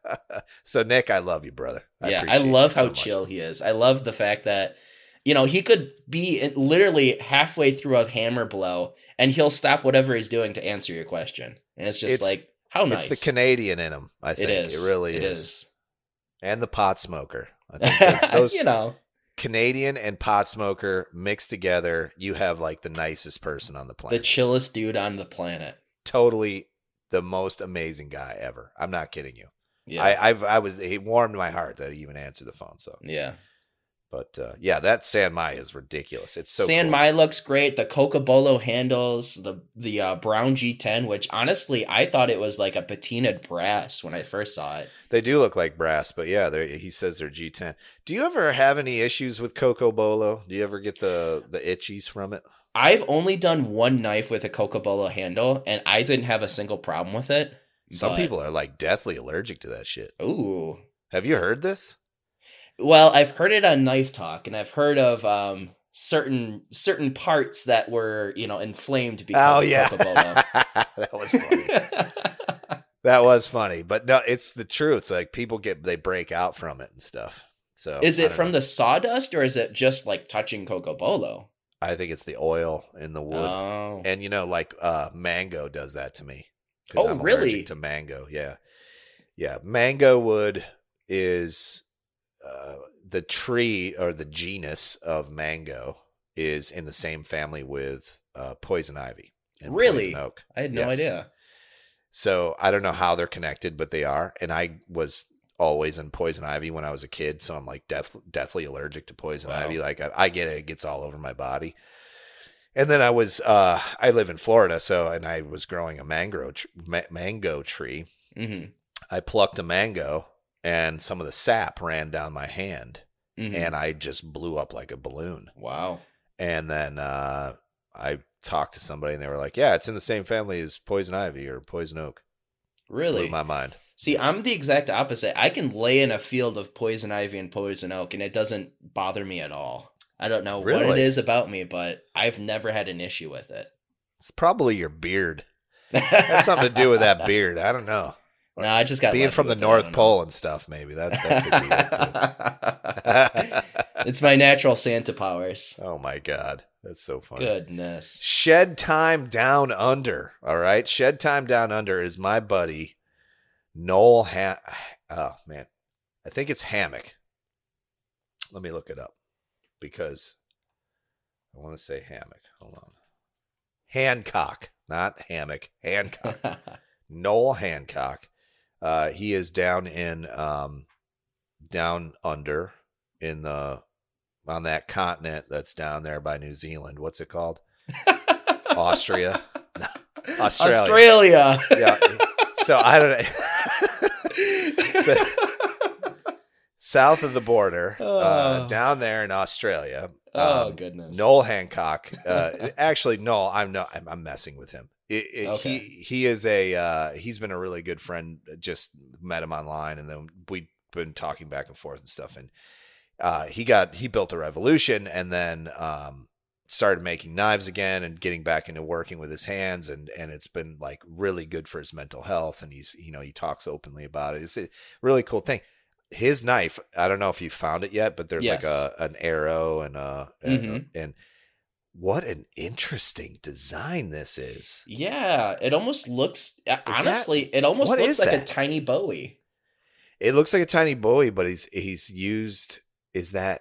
So Nick, I love you, brother. I love how chill he is. I love the fact that, he could be literally halfway through a hammer blow and he'll stop whatever he's doing to answer your question. And it's just like, how nice. It's the Canadian in him. I think it really is. And the pot smoker. I think those, Canadian and pot smoker mixed together, you have like the nicest person on the planet. The chillest dude on the planet. Totally the most amazing guy ever. I'm not kidding you. Yeah. He warmed my heart that he even answered the phone. So yeah. But that San Mai is ridiculous. It's so San cool. Mai looks great. The Cocobolo handles, the Brown G10, which honestly I thought it was like a patinaed brass when I first saw it. They do look like brass, but yeah, he says they're G10. Do you ever have any issues with Cocobolo? Do you ever get the itchies from it? I've only done one knife with a Cocobolo handle, and I didn't have a single problem with it. Some people are like deathly allergic to that shit. Ooh. Have you heard this? Well, I've heard it on Knife Talk, and I've heard of certain parts that were, inflamed because of Cocobolo. That was funny. That was funny, but no, it's the truth. Like people they break out from it and stuff. So is it from the sawdust, or is it just like touching Cocobolo? I think it's the oil in the wood. Oh. And mango does that to me. Oh, I'm really? Allergic to mango. Yeah. Yeah. Mango wood is the tree or the genus of mango is in the same family with poison ivy and really? Poison oak. I had no idea. So I don't know how they're connected, but they are. And I was always in poison ivy when I was a kid. So I'm like deathly allergic to poison ivy. Like I get it. It gets all over my body. And then I live in Florida. And I was growing a mango tree. Mm-hmm. I plucked a mango, and some of the sap ran down my hand, and I just blew up like a balloon. Wow. And then I talked to somebody, and they were like, yeah, it's in the same family as poison ivy or poison oak. Really? Blew my mind. See, I'm the exact opposite. I can lay in a field of poison ivy and poison oak, and it doesn't bother me at all. I don't know what it is about me, but I've never had an issue with it. It's probably your beard. It has something to do with that beard. I don't know. No, I just got being from the North Pole and stuff. Maybe that could be it too. It's my natural Santa powers. Oh my God, that's so funny. Goodness. Shed Time Down Under. All right, Shed Time Down Under is my buddy Noel. Oh man, I think it's Hammock. Let me look it up because I want to say Hammock. Hold on. Hancock, not Hammock. Hancock. Noel Hancock. He is down in down under in the on that continent that's down there by New Zealand. What's it called? Austria. Australia. Yeah. So I don't know. So, south of the border, down there in Australia. Goodness. Noel Hancock. Actually, no, I'm messing with him. Okay. He is he's been a really good friend. Just met him online, and then we've been talking back and forth and stuff. And he built a revolution, and then started making knives again and getting back into working with his hands, and it's been like really good for his mental health. And he talks openly about it. It's a really cool thing. His knife, I don't know if you found it yet, but there's like an arrow and what an interesting design this is. Yeah, it almost looks it almost looks like a tiny Bowie. It looks like a tiny Bowie, but he's used is that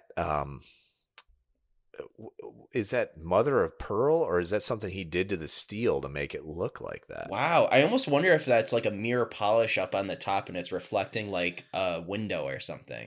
mother of pearl, or is that something he did to the steel to make it look like that? Wow, I almost wonder if that's like a mirror polish up on the top and it's reflecting like a window or something.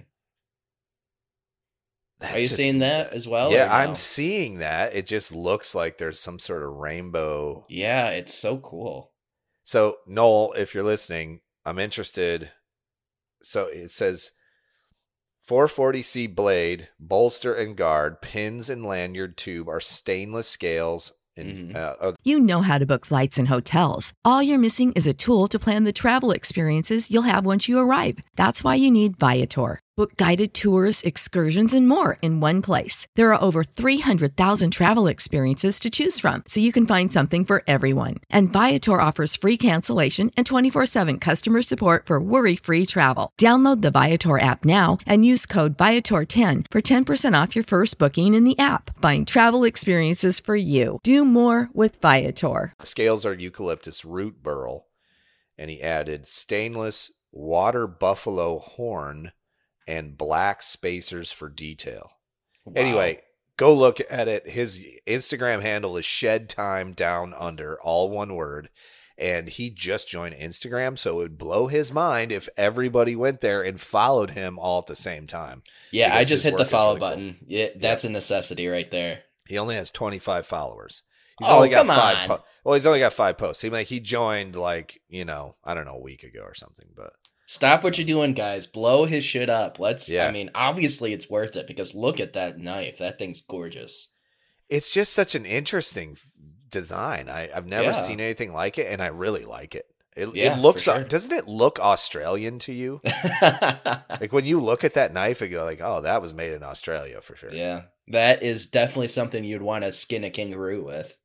Are you seeing that as well? Yeah, I'm seeing that. It just looks like there's some sort of rainbow. Yeah, it's so cool. So, Noel, if you're listening, I'm interested. So it says 440C blade, bolster and guard, pins and lanyard tube are stainless scales. You know how to book flights and hotels. All you're missing is a tool to plan the travel experiences you'll have once you arrive. That's why you need Viator. Book guided tours, excursions, and more in one place. There are over 300,000 travel experiences to choose from, so you can find something for everyone. And Viator offers free cancellation and 24/7 customer support for worry-free travel. Download the Viator app now and use code Viator10 for 10% off your first booking in the app. Find travel experiences for you. Do more with Viator. Scales are eucalyptus root burl, and he added stainless water buffalo horn and black spacers for detail. Wow. Anyway, go look at it. His Instagram handle is Shed Time Down Under, all one word. And he just joined Instagram, so it would blow his mind if everybody went there and followed him all at the same time. Yeah, I just hit the follow button. Cool. Yeah, that's a necessity right there. He only has 25 followers. He's only got five. Well, he's only got 5 posts. He joined I don't know, a week ago or something, but. Stop what you're doing, guys. Blow his shit up. I mean, obviously it's worth it because look at that knife. That thing's gorgeous. It's just such an interesting design. I've never seen anything like it, and I really like it. It looks, sure. Doesn't it look Australian to you? Like when you look at that knife, you go like, oh, that was made in Australia for sure. Yeah, that is definitely something you'd want to skin a kangaroo with.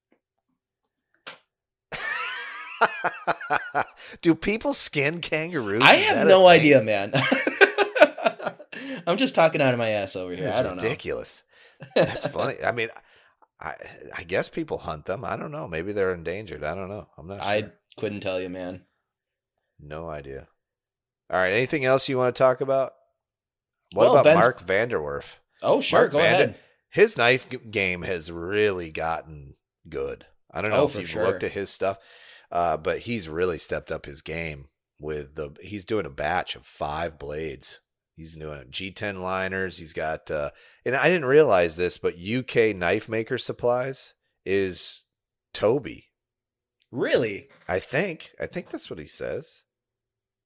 Do people skin kangaroos? I have no idea, man. I'm just talking out of my ass over here. I don't know. Ridiculous. That's funny. I mean, I guess people hunt them. I don't know. Maybe they're endangered. I don't know. I'm not sure. I couldn't tell you, man. No idea. All right. Anything else you want to talk about? What about Mark Vanderwerf? Oh, sure. Go ahead. His knife game has really gotten good. I don't know if you've looked at his stuff. But he's really stepped up his game he's doing a batch of 5 blades. He's doing G10 liners. He's got, and I didn't realize this, but UK Knife Maker Supplies is Toby. Really? I think that's what he says.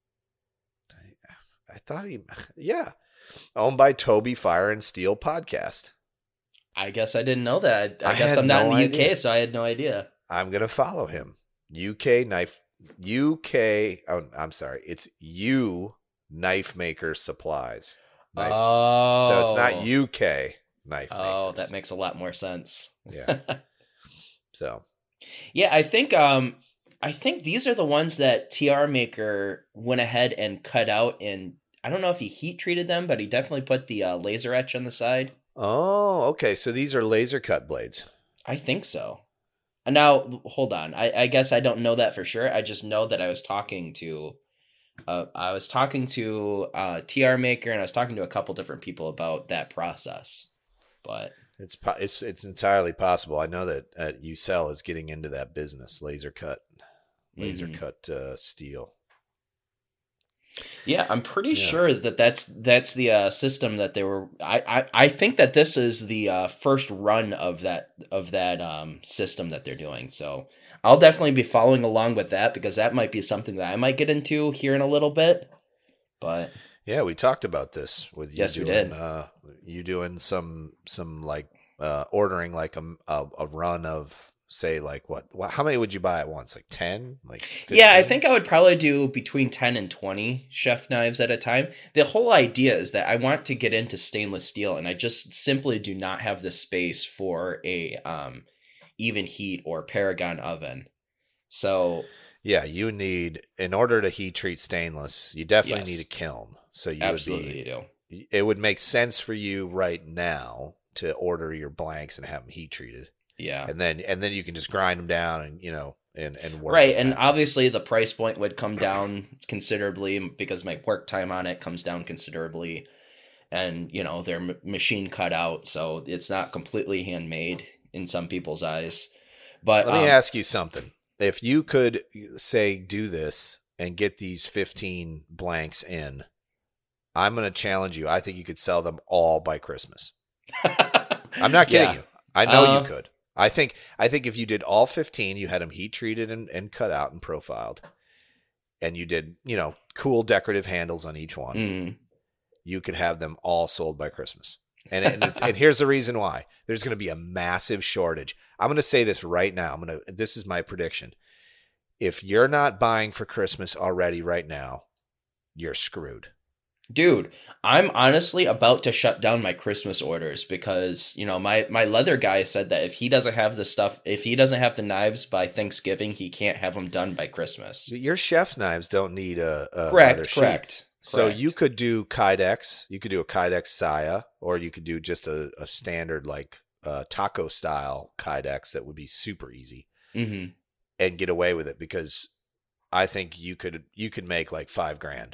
I thought yeah. Owned by Toby Fire and Steel Podcast. I guess I didn't know that. I guess I'm not in the UK, so I had no idea. I'm going to follow him. I'm sorry. It's Knife Maker Supplies. So it's not UK Knife Makers. Oh, that makes a lot more sense. Yeah. So. Yeah, I think these are the ones that TR Maker went ahead and cut out, and I don't know if he heat treated them, but he definitely put the laser etch on the side. Oh, okay. So these are laser cut blades. I think so. Now, hold on. I guess I don't know that for sure. I just know that I was talking to TR Maker, and I was talking to a couple different people about that process. But it's entirely possible. I know that UCell is getting into that business, laser cut steel. Yeah, I'm pretty sure that's the system that they were. I think that this is the first run of that system that they're doing. So I'll definitely be following along with that, because that might be something that I might get into here in a little bit. But yeah, we talked about this with you. Yes, we did. You doing some like ordering like a run of, say, like what? How many would you buy at once? Like 10? Like 15? Yeah, I think I would probably do between 10 and 20 chef knives at a time. The whole idea is that I want to get into stainless steel, and I just simply do not have the space for a even heat or Paragon oven. So yeah, you need, in order to heat treat stainless, you definitely need a kiln. So you absolutely do. It would make sense for you right now to order your blanks and have them heat treated. Yeah. And then you can just grind them down and, and work. Right. And obviously the price point would come down considerably, because my work time on it comes down considerably, and, they're machine cut out. So it's not completely handmade in some people's eyes. But let me ask you something. If you could, say, do this and get these 15 blanks in, I'm going to challenge you. I think you could sell them all by Christmas. I'm not kidding you. I know you could. I think if you did all 15, you had them heat treated and cut out and profiled, and you did, cool decorative handles on each one, you could have them all sold by Christmas. And here's the reason why. There's going to be a massive shortage. I'm going to say this right now. This is my prediction. If you're not buying for Christmas already right now, you're screwed. Dude, I'm honestly about to shut down my Christmas orders, because, my leather guy said that if he doesn't have the knives by Thanksgiving, he can't have them done by Christmas. Your chef's knives don't need a Correct. So you could do Kydex. You could do a Kydex Saya, or you could do just a standard like taco style Kydex that would be super easy and get away with it, because I think you could make like $5,000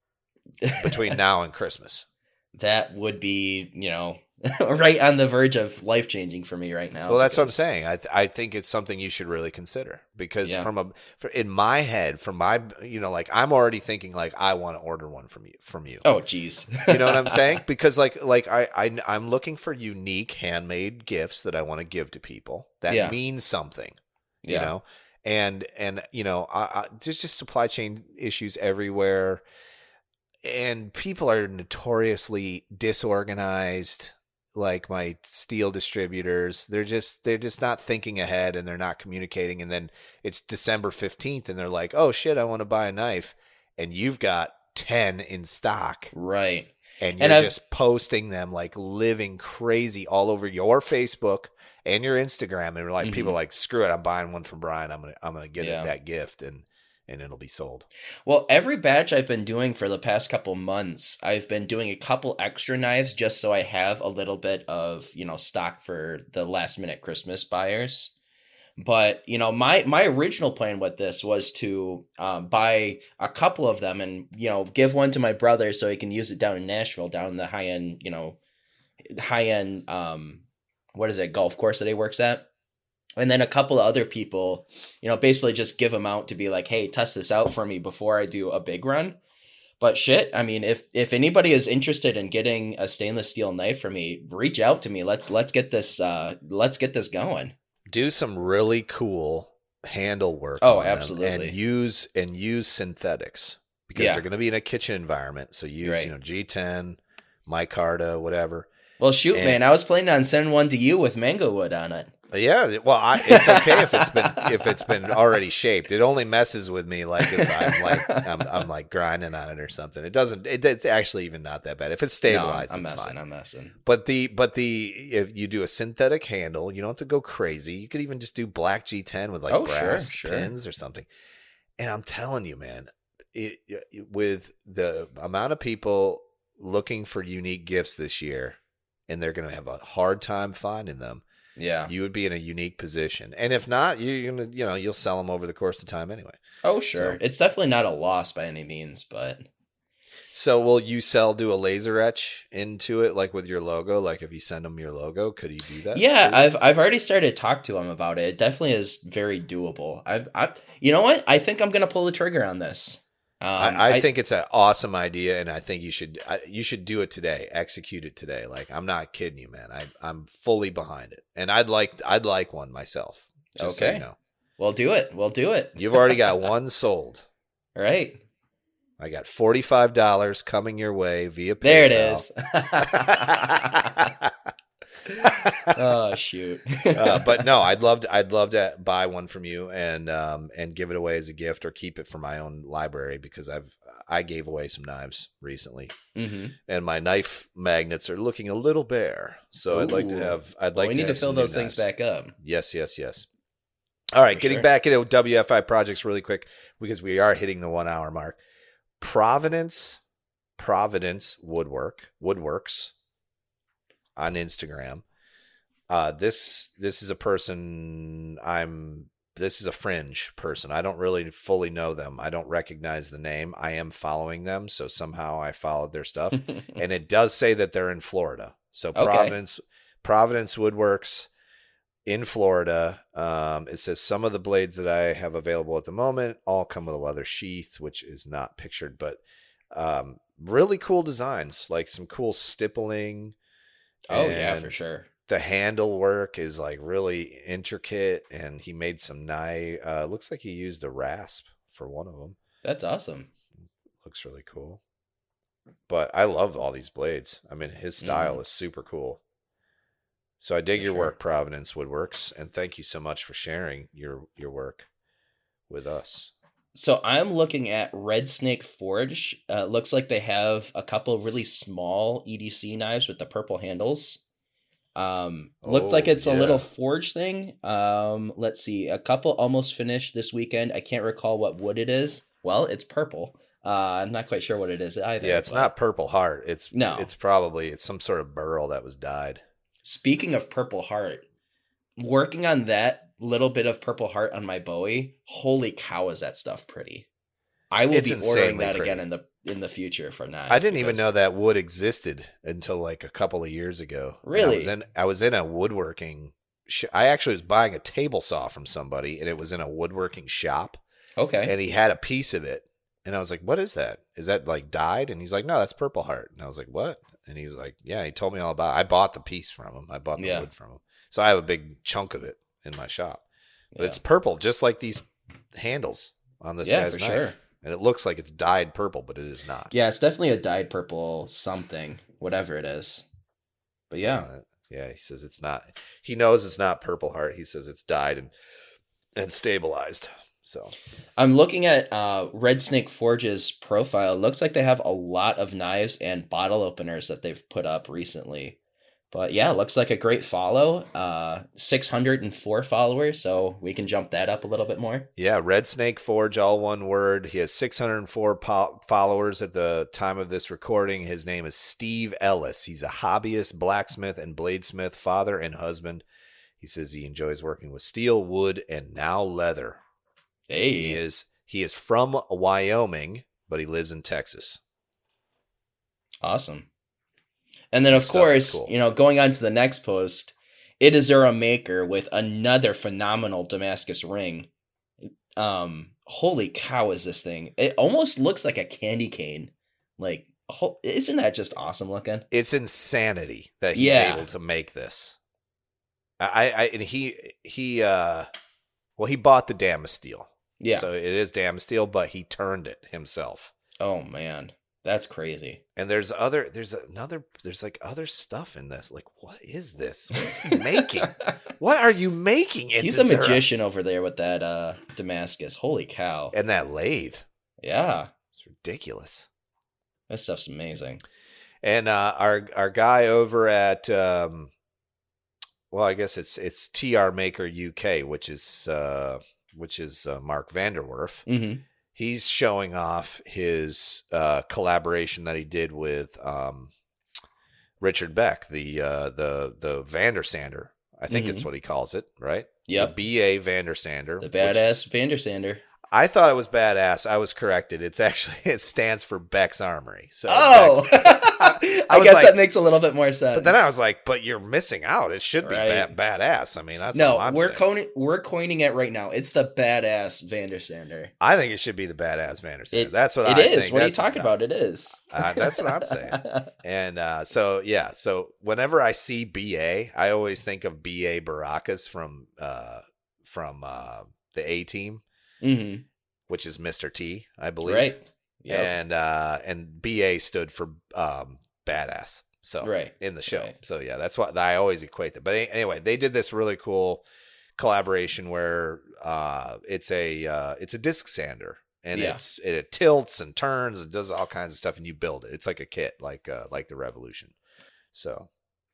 between now and Christmas. That would be, right on the verge of life changing for me right now. Well, that's what I'm saying. I think it's something you should really consider, because in my head, like I'm already thinking like I want to order one from you. Oh, geez. You know what I'm saying? Because like I'm looking for unique handmade gifts that I want to give to people that means something. You know, and there's just supply chain issues everywhere. And people are notoriously disorganized, like my steel distributors. They're just not thinking ahead, and they're not communicating. And then it's December 15th and they're like, oh shit, I want to buy a knife. And you've got 10 in stock. Right. And you're just posting them like living crazy all over your Facebook and your Instagram. And like people are like, screw it, I'm buying one from Brian. I'm gonna get that gift, and it'll be sold. Well, every batch I've been doing for the past couple months, I've been doing a couple extra knives just so I have a little bit of, stock for the last minute Christmas buyers. But, my original plan with this was to buy a couple of them and, give one to my brother so he can use it down in Nashville, down in the high-end golf course that he works at. And then a couple of other people, basically just give them out to be like, hey, test this out for me before I do a big run. But shit, I mean, if anybody is interested in getting a stainless steel knife from me, reach out to me. Let's get this going. Do some really cool handle work. Oh, absolutely. And use synthetics, because they're going to be in a kitchen environment. So use, G10, micarta, whatever. Well, shoot, man, I was planning on sending one to you with mango wood on it. Yeah, well, it's okay if it's been already shaped. It only messes with me like if I'm like grinding on it or something. It's actually even not that bad. If it's stabilized, it's fine. I'm messing. But if you do a synthetic handle, you don't have to go crazy. You could even just do black G10 with like brass pins or something. And I'm telling you, man, with the amount of people looking for unique gifts this year, and they're going to have a hard time finding them. Yeah, you would be in a unique position, and if not, you'll sell them over the course of time anyway. Oh, sure, it's definitely not a loss by any means, but. So, will you do a laser etch into it, like with your logo? Like, if you send them your logo, could he do that? Yeah, I've already started to talk to him about it. It definitely is very doable. You know what? I think I'm gonna pull the trigger on this. I think it's an awesome idea, and I think you should do it today. Execute it today. Like, I'm not kidding you, man. I'm fully behind it, and I'd like one myself. Just so you know. We'll do it. You've already got one sold. All right. I got $45 coming your way via PayPal. There it is. Oh shoot! But no, I'd love to buy one from you and give it away as a gift or keep it for my own library, because I gave away some knives recently, and my knife magnets are looking a little bare. So I'd like to have. We need to fill those things back up. Yes. All right, getting back into WFI projects really quick, because we are hitting the 1 hour mark. Providence Woodworks on Instagram. This is a person this is a fringe person. I don't really fully know them. I don't recognize the name. I am following them, so somehow I followed their stuff. And it does say that they're in Florida. So Providence Woodworks in Florida. It says some of the blades that I have available at the moment all come with a leather sheath, which is not pictured, but really cool designs, like some cool stippling. Oh yeah, for sure. The handle work is like really intricate, and he made some looks like he used a rasp for one of them. That's awesome. Looks really cool. But I love all these blades. I mean, his style is super cool. So I dig your work, Providence Woodworks, and thank you so much for sharing your work with us. So I'm looking at Red Snake Forge. Looks like they have a couple really small EDC knives with the purple handles. Looks like it's a little forge thing. Let's see, a couple almost finished this weekend. I can't recall what wood it is. Well, it's purple. I'm not quite sure what it is either. Yeah, it's not Purple Heart. It's some sort of burl that was dyed. Speaking of Purple Heart, working on that little bit of Purple Heart on my Bowie, holy cow, is that stuff pretty. I will be ordering that again in the future for now. I didn't even know that wood existed until like a couple of years ago. Really? I was in a woodworking I actually was buying a table saw from somebody, and it was in a woodworking shop. Okay. And he had a piece of it, and I was like, "What is that? Is that like dyed?" And he's like, "No, that's Purple Heart." And I was like, "What?" And he was like, "Yeah." He told me all about it. I bought the piece from him. I bought the wood from him, so I have a big chunk of it in my shop. But it's purple, just like these handles on this guy's knife. Sure. And it looks like it's dyed purple, but it is not. Yeah, it's definitely a dyed purple something, whatever it is. But yeah. Yeah, he says it's not. He knows it's not Purple Heart. He says it's dyed and stabilized. So I'm looking at Red Snake Forge's profile. It looks like they have a lot of knives and bottle openers that they've put up recently. But yeah, looks like a great follow. 604 followers, so we can jump that up a little bit more. Yeah, Red Snake Forge, all one word. He has 604 followers at the time of this recording. His name is Steve Ellis. He's a hobbyist, blacksmith, and bladesmith, father and husband. He says he enjoys working with steel, wood, and now leather. Hey. He is from Wyoming, but he lives in Texas. Awesome. And then, of course, cool. Going on to the next post, It Is Zero Maker with another phenomenal Damascus ring. Holy cow, is this thing? It almost looks like a candy cane. Like, isn't that just awesome looking? It's insanity that he's able to make this. He bought the Damasteel. Yeah. So it is Damasteel, but he turned it himself. Oh man, that's crazy. And there's other stuff in this. Like, what is this? What is he making? What are you making? He's a magician over there with that Damascus. Holy cow. And that lathe. Yeah. It's ridiculous. That stuff's amazing. And our guy over at I guess it's TR Maker UK, which is Mark Vanderwerf. Mm-hmm. He's showing off his collaboration that he did with Richard Beck, the Vandersander. I think it's what he calls it, right? Yep. The BA Vandersander. The badass Vandersander. I thought it was badass. I was corrected. It stands for Beck's Armory. So I guess that makes a little bit more sense. But then I was like, but you're missing out. It should be badass. I mean, that's all I'm saying. We're coining it right now. It's the badass Vandersander. I think it should be the badass Vandersander. That's what I think. It is. What are you talking about? It is. That's what I'm saying. And so whenever I see BA, I always think of BA Baracus from the A-Team. Mm-hmm. Which is Mr. T, I believe. Right. Yep. And BA stood for badass. So in the show. Right. So yeah, that's what I always equate that. But anyway, they did this really cool collaboration where it's a disc sander, and it tilts and turns and does all kinds of stuff, and you build it. It's like a kit, like the Revolution. So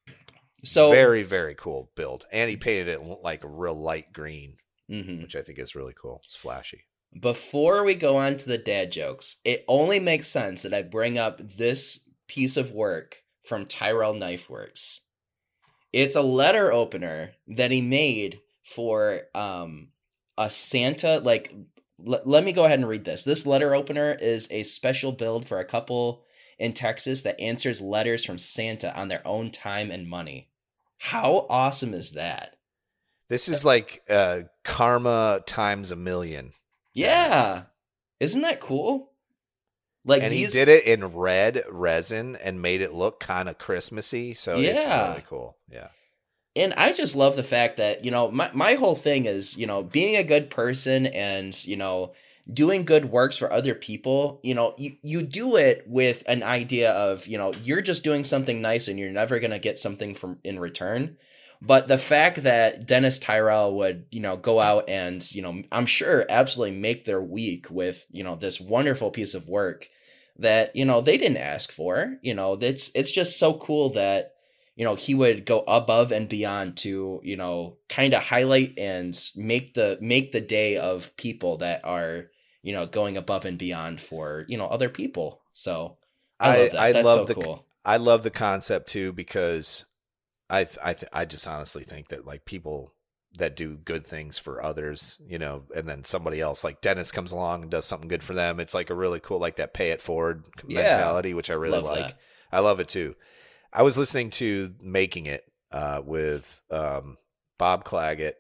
very, very cool build. And he painted it like a real light green, which I think is really cool. It's flashy. Before we go on to the dad jokes, it only makes sense that I bring up this piece of work from Tyrell Knife Works. It's a letter opener that he made for a Santa, like, let me go ahead and read this. This letter opener is a special build for a couple in Texas that answers letters from Santa on their own time and money. How awesome is that? This is like karma times a million. Yeah. Isn't that cool? Like, and he did it in red resin and made it look kind of Christmassy. So it's really cool. Yeah. And I just love the fact that, my whole thing is, being a good person and, doing good works for other people. You do it with an idea of, you're just doing something nice and you're never going to get something in return. But the fact that Dennis Tyrell would, go out and, I'm sure absolutely make their week with, this wonderful piece of work that, they didn't ask for, it's just so cool that, he would go above and beyond to, kind of highlight and make the day of people that are, going above and beyond for, other people. So I love that. That's so cool. I love the concept too, because I just honestly think that like people that do good things for others, and then somebody else like Dennis comes along and does something good for them. It's like a really cool, like that pay it forward mentality, which I really like. That. I love it too. I was listening to Making It with Bob Claggett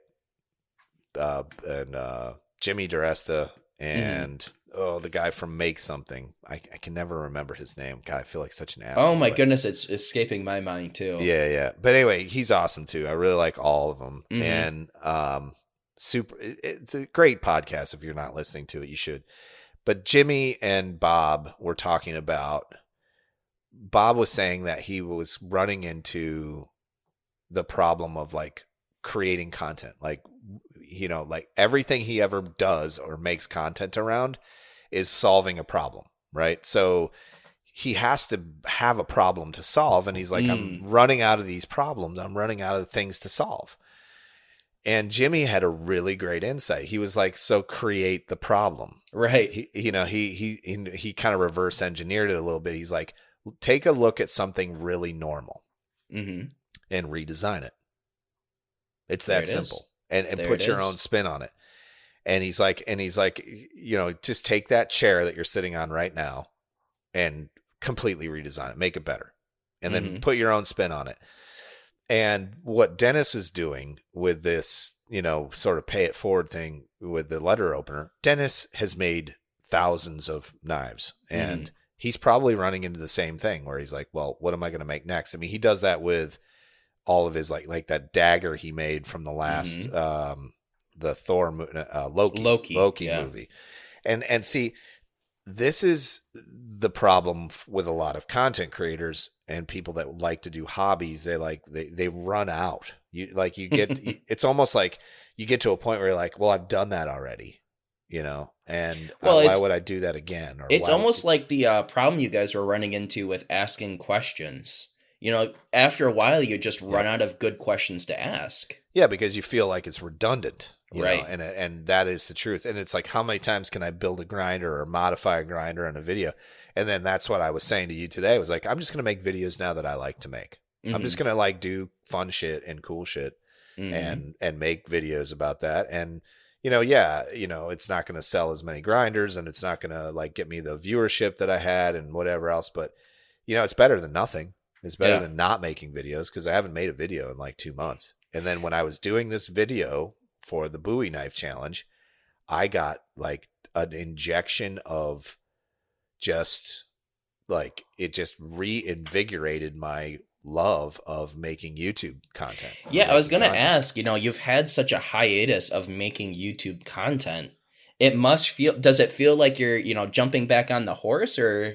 and Jimmy DiResta and the guy from Make Something. I can never remember his name. God, I feel like such an asshole. Oh my goodness, it's escaping my mind too. Yeah. But anyway, he's awesome too. I really like all of them. And it's a great podcast. If you're not listening to it, you should. But Jimmy and Bob were talking about, Bob was saying that he was running into the problem of like creating content. Like, like everything he ever does or makes content around is solving a problem, right? So he has to have a problem to solve. And he's like, I'm running out of these problems. I'm running out of things to solve. And Jimmy had a really great insight. He was like, so create the problem. Right. He kind of reverse engineered it a little bit. He's like, take a look at something really normal and redesign it. It's that simple. And put your own spin on it. And he's like, just take that chair that you're sitting on right now and completely redesign it, make it better, and then put your own spin on it. And what Dennis is doing with this, sort of pay it forward thing with the letter opener, Dennis has made thousands of knives, and he's probably running into the same thing where he's like, well, what am I going to make next? I mean, he does that with all of his like that dagger he made from the last the Thor Loki movie. And see, this is the problem with a lot of content creators and people that like to do hobbies. They run out. It's almost like you get to a point where you're like, well, I've done that already, and why would I do that again? Or it's almost like the problem you guys were running into with asking questions. After a while, you just run out of good questions to ask. Yeah, because you feel like it's redundant. Right. And that is the truth. And it's like, how many times can I build a grinder or modify a grinder in a video? And then that's what I was saying to you today. I was like, I'm just going to make videos now that I like to make. Mm-hmm. I'm just going to do fun shit and cool shit and make videos about that. And, it's not going to sell as many grinders and it's not going to get me the viewership that I had and whatever else. But, it's better than nothing. It's better than not making videos because I haven't made a video in 2 months. And then when I was doing this video for the Bowie knife challenge, I got an injection of just it just reinvigorated my love of making YouTube content. Yeah, I was going to ask, you've had such a hiatus of making YouTube content. Does it feel like you're, jumping back on the horse or,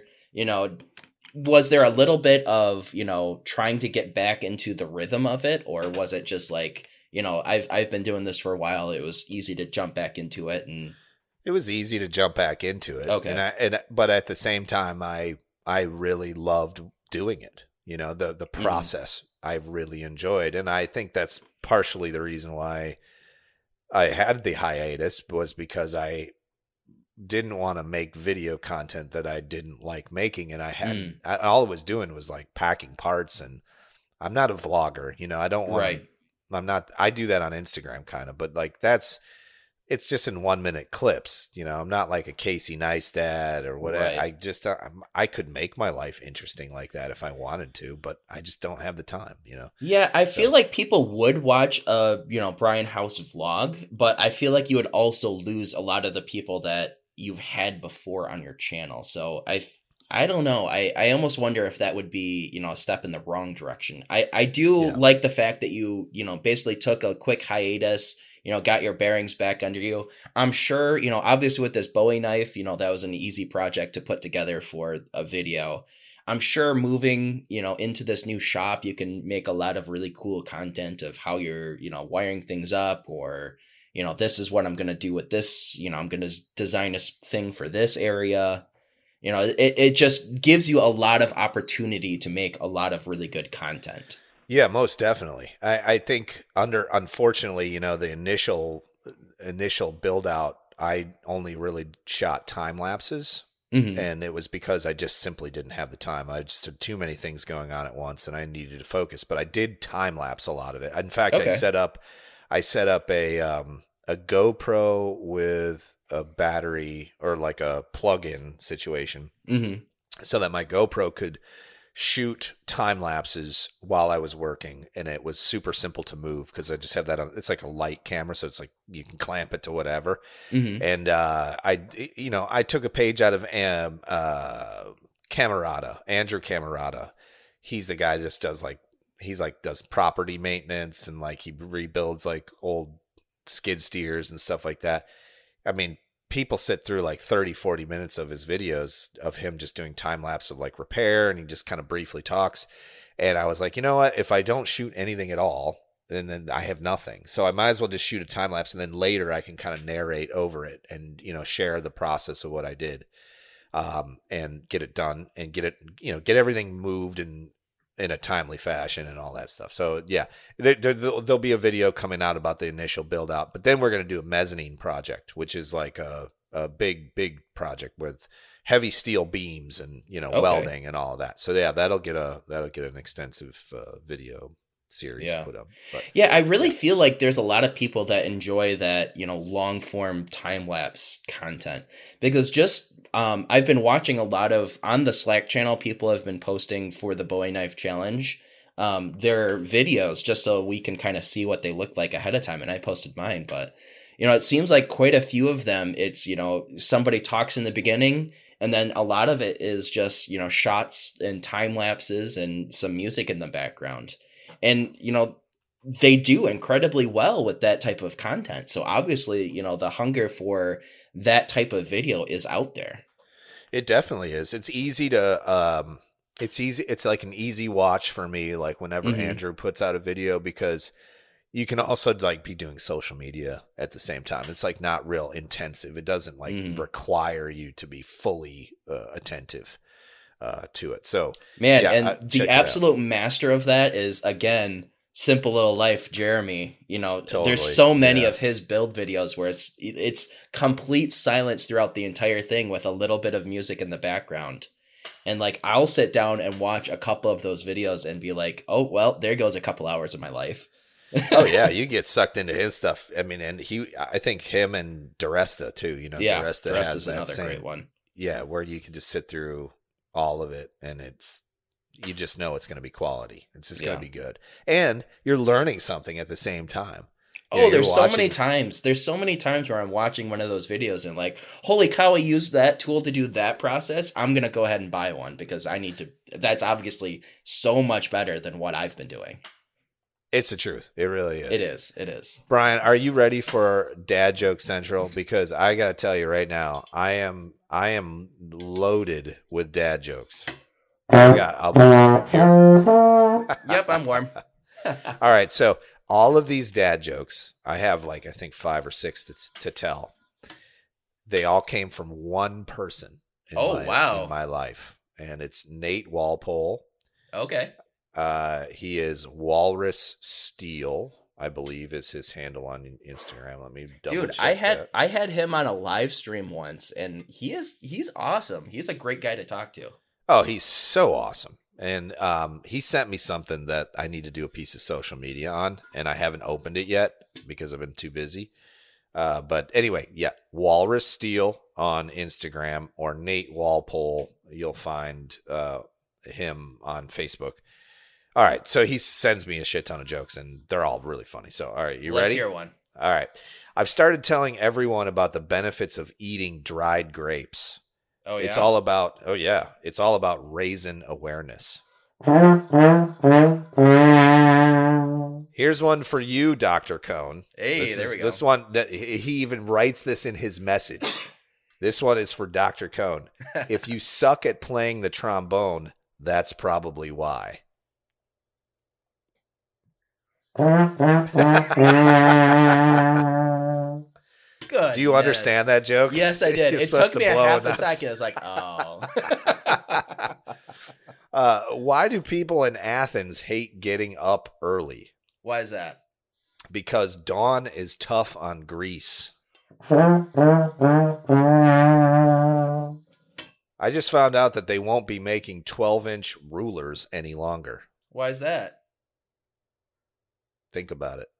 was there a little bit of, trying to get back into the rhythm of it? Or was it just I've been doing this for a while. It was easy to jump back into it. And it was easy to jump back into it. Okay. But at the same time, I really loved doing it. The process I really enjoyed. And I think that's partially the reason why I had the hiatus was because I didn't want to make video content that I didn't like making. And all I was doing was packing parts, and I'm not a vlogger, I don't want to, I do that on Instagram kind of, but it's just in 1 minute clips, I'm not like a Casey Neistat or whatever. Right. I could make my life interesting like that if I wanted to, but I just don't have the time, Yeah. I feel like people would watch Brian House vlog, but I feel like you would also lose a lot of the people that you've had before on your channel. So I don't know. I almost wonder if that would be, a step in the wrong direction. I do like the fact that you basically took a quick hiatus, got your bearings back under you. I'm sure, obviously with this Bowie knife, that was an easy project to put together for a video. I'm sure moving, into this new shop, you can make a lot of really cool content of how you're, wiring things up, or, this is what I'm going to do with this, I'm going to design a thing for this area. It just gives you a lot of opportunity to make a lot of really good content. Yeah, most definitely. I think unfortunately, the initial build out, I only really shot time lapses. Mm-hmm. And it was because I just simply didn't have the time. I just had too many things going on at once and I needed to focus, but I did time lapse a lot of it. In fact, I set up a GoPro with a battery or a plug-in situation so that my GoPro could shoot time lapses while I was working, and it was super simple to move because I just have that on. It's like a light camera, so it's you can clamp it to whatever. Mm-hmm. And I took a page out of Camerata, Andrew Camerata. He's the guy that just does does property maintenance and he rebuilds old skid steers and stuff like that. I mean, people sit through 30, 40 minutes of his videos of him just doing time lapse of repair, and he just kind of briefly talks. And I was like, you know what? If I don't shoot anything at all, then I have nothing. So I might as well just shoot a time lapse, and then later I can kind of narrate over it and, share the process of what I did, and get it done and get everything moved and in a timely fashion and all that stuff. So yeah, there'll be a video coming out about the initial build out, but then we're going to do a mezzanine project, which is a big project with heavy steel beams and, welding and all of that. So yeah, that'll get an extensive video series put up. But, I really feel like there's a lot of people that enjoy that, long form time lapse content, because just I've been watching a lot of on the Slack channel. People have been posting for the Bowie knife challenge their videos just so we can kind of see what they look like ahead of time. And I posted mine, but it seems like quite a few of them, it's, somebody talks in the beginning, and then a lot of it is just, shots and time lapses and some music in the background. And, they do incredibly well with that type of content. So obviously, the hunger for that type of video is out there. It definitely is. It's easy to it's like an easy watch for me, like whenever Andrew puts out a video, because you can also like be doing social media at the same time. It's like not real intensive. It doesn't like require you to be fully attentive to it. So man, and the absolute master of that is, again, Simple Little Life, Jeremy. You know, there's so many of his build videos where it's complete silence throughout the entire thing with a little bit of music in the background. And like, I'll sit down and watch a couple of those videos and be like, oh, well, there goes a couple hours of my life. Oh yeah, you get sucked into his stuff. I mean, and I think him and Duresta too. You know, yeah, Duresta's another great one. Yeah, where you can just sit through all of it, and you just know it's going to be quality. It's just going to be good, and you're learning something at the same time. Oh, there's so many times. There's so many times where I'm watching one of those videos and like, holy cow, I used that tool to do that process. I'm going to go ahead and buy one because I need to. That's obviously so much better than what I've been doing. It's the truth. It really is. It is. Brian, are you ready for Dad Joke Central? Because I got to tell you right now, I am loaded with dad jokes. Yep, I'm warm. All right, so all of these dad jokes, I have like I think 5 or 6 to tell. They all came from one person in my life, and it's Nate Walpole. Okay. He is Walrus Steel, I believe, is his handle on Instagram. Let me double check that. I had him on a live stream once, and he's awesome. He's a great guy to talk to. Oh, he's so awesome. And he sent me something that I need to do a piece of social media on, and I haven't opened it yet because I've been too busy. But anyway, yeah, Walrus Steel on Instagram, or Nate Walpole. You'll find him on Facebook. All right, so he sends me a shit ton of jokes, and they're all really funny. So, all right, you ready? Let's hear one. All right. I've started telling everyone about the benefits of eating dried grapes. Oh, yeah? It's all about raisin awareness. Here's one for you, Dr. Cone. Hey, there we go. This one, he even writes this in his message. This one is for Dr. Cone. If you suck at playing the trombone, that's probably why. Good. Do you understand that joke? Yes, I did. It took me a half a second. I was like, oh. Why do people in Athens hate getting up early? Why is that? Because dawn is tough on Greece. I just found out that they won't be making 12-inch rulers any longer. Why is that? Think about it.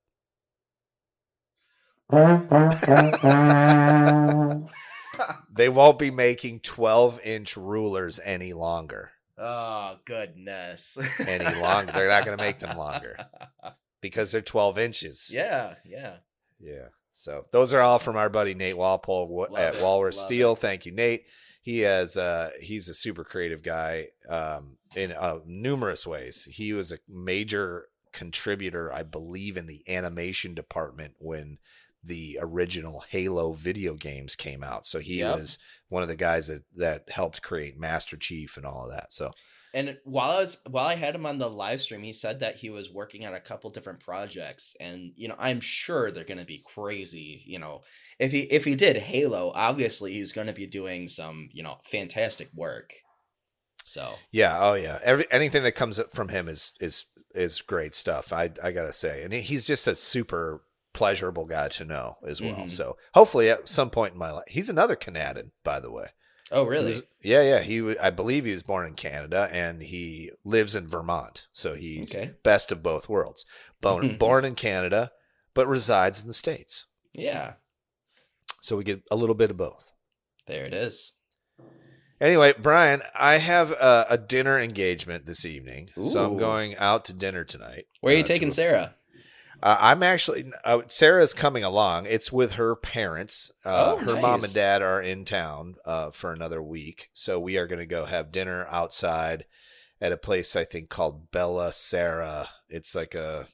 They won't be making 12-inch rulers any longer. Oh, goodness. Any longer. They're not going to make them longer because they're 12 inches. Yeah. So those are all from our buddy Nate Walpole at Walrus Steel. Thank you, Nate. He's a super creative guy in numerous ways. He was a major contributor, I believe, in the animation department when the original Halo video games came out. So he was one of the guys that helped create Master Chief and all of that. So, and while I had him on the live stream, he said that he was working on a couple different projects, and I'm sure they're going to be crazy. If he did Halo, obviously he's going to be doing some fantastic work. So anything that comes from him is great stuff. I gotta say, and he's just a super pleasurable guy to know as well. Mm-hmm. So hopefully at some point in my life, he's another Canadian, by the way. Oh, really? I believe he was born in Canada and he lives in Vermont. So he's best of both worlds. Born in Canada, but resides in the States. Yeah. So we get a little bit of both. There it is. Anyway, Brian, I have a dinner engagement this evening. Ooh. So I'm going out to dinner tonight. Where are you taking Sarah? I'm actually Sarah's coming along. It's with her parents. Her nice. Mom and dad are in town for another week. So we are going to go have dinner outside at a place I think called Bella Sarah. It's like a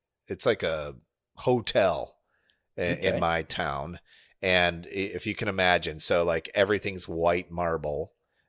hotel in my town. And if you can imagine, so like everything's white marble.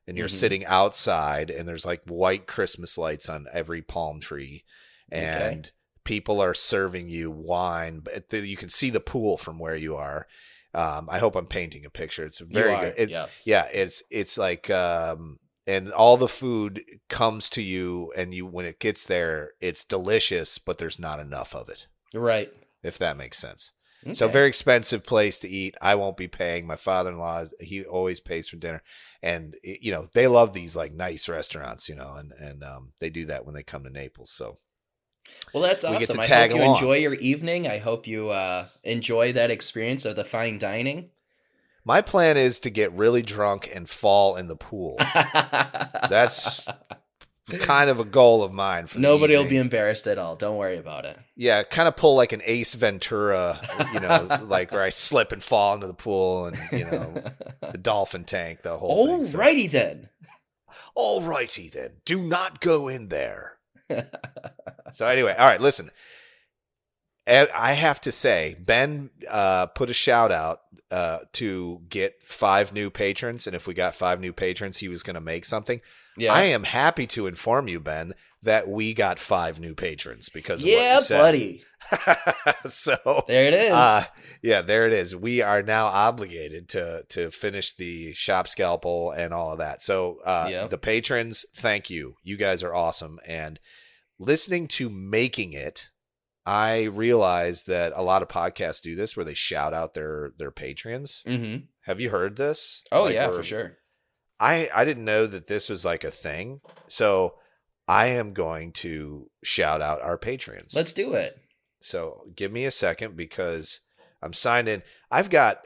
and you're sitting outside, and there's like white Christmas lights on every palm tree, and people are serving you wine, but you can see the pool from where you are. I hope I'm painting a picture. It's very good. Yes. Yeah, it's like, and all the food comes to you, and when it gets there, it's delicious, but there's not enough of it. Right. If that makes sense. Okay. So very expensive place to eat. I won't be paying. My father-in-law, he always pays for dinner. And, they love these like nice restaurants, and they do that when they come to Naples. So. Well, that's awesome. I hope you enjoy your evening. I hope you enjoy that experience of the fine dining. My plan is to get really drunk and fall in the pool. That's kind of a goal of mine. Nobody will be embarrassed at all. Don't worry about it. Yeah, kind of pull like an Ace Ventura, like where I slip and fall into the pool and, the dolphin tank, the whole thing. Alrighty then. Alrighty then. Do not go in there. So anyway, all right, listen. I have to say, Ben put a shout out to get 5 new patrons, and if we got 5 new patrons, he was going to make something. Yeah. I am happy to inform you, Ben, that we got 5 new patrons because of what you said. Buddy. So there it is. There it is. We are now obligated to finish the shop scalpel and all of that. So the patrons, thank you. You guys are awesome. And listening to Making It, I realized that a lot of podcasts do this where they shout out their patrons. Mm-hmm. Have you heard this? Oh, for sure. I didn't know that this was like a thing. So I am going to shout out our patrons. Let's do it. So give me a second because I'm signed in. I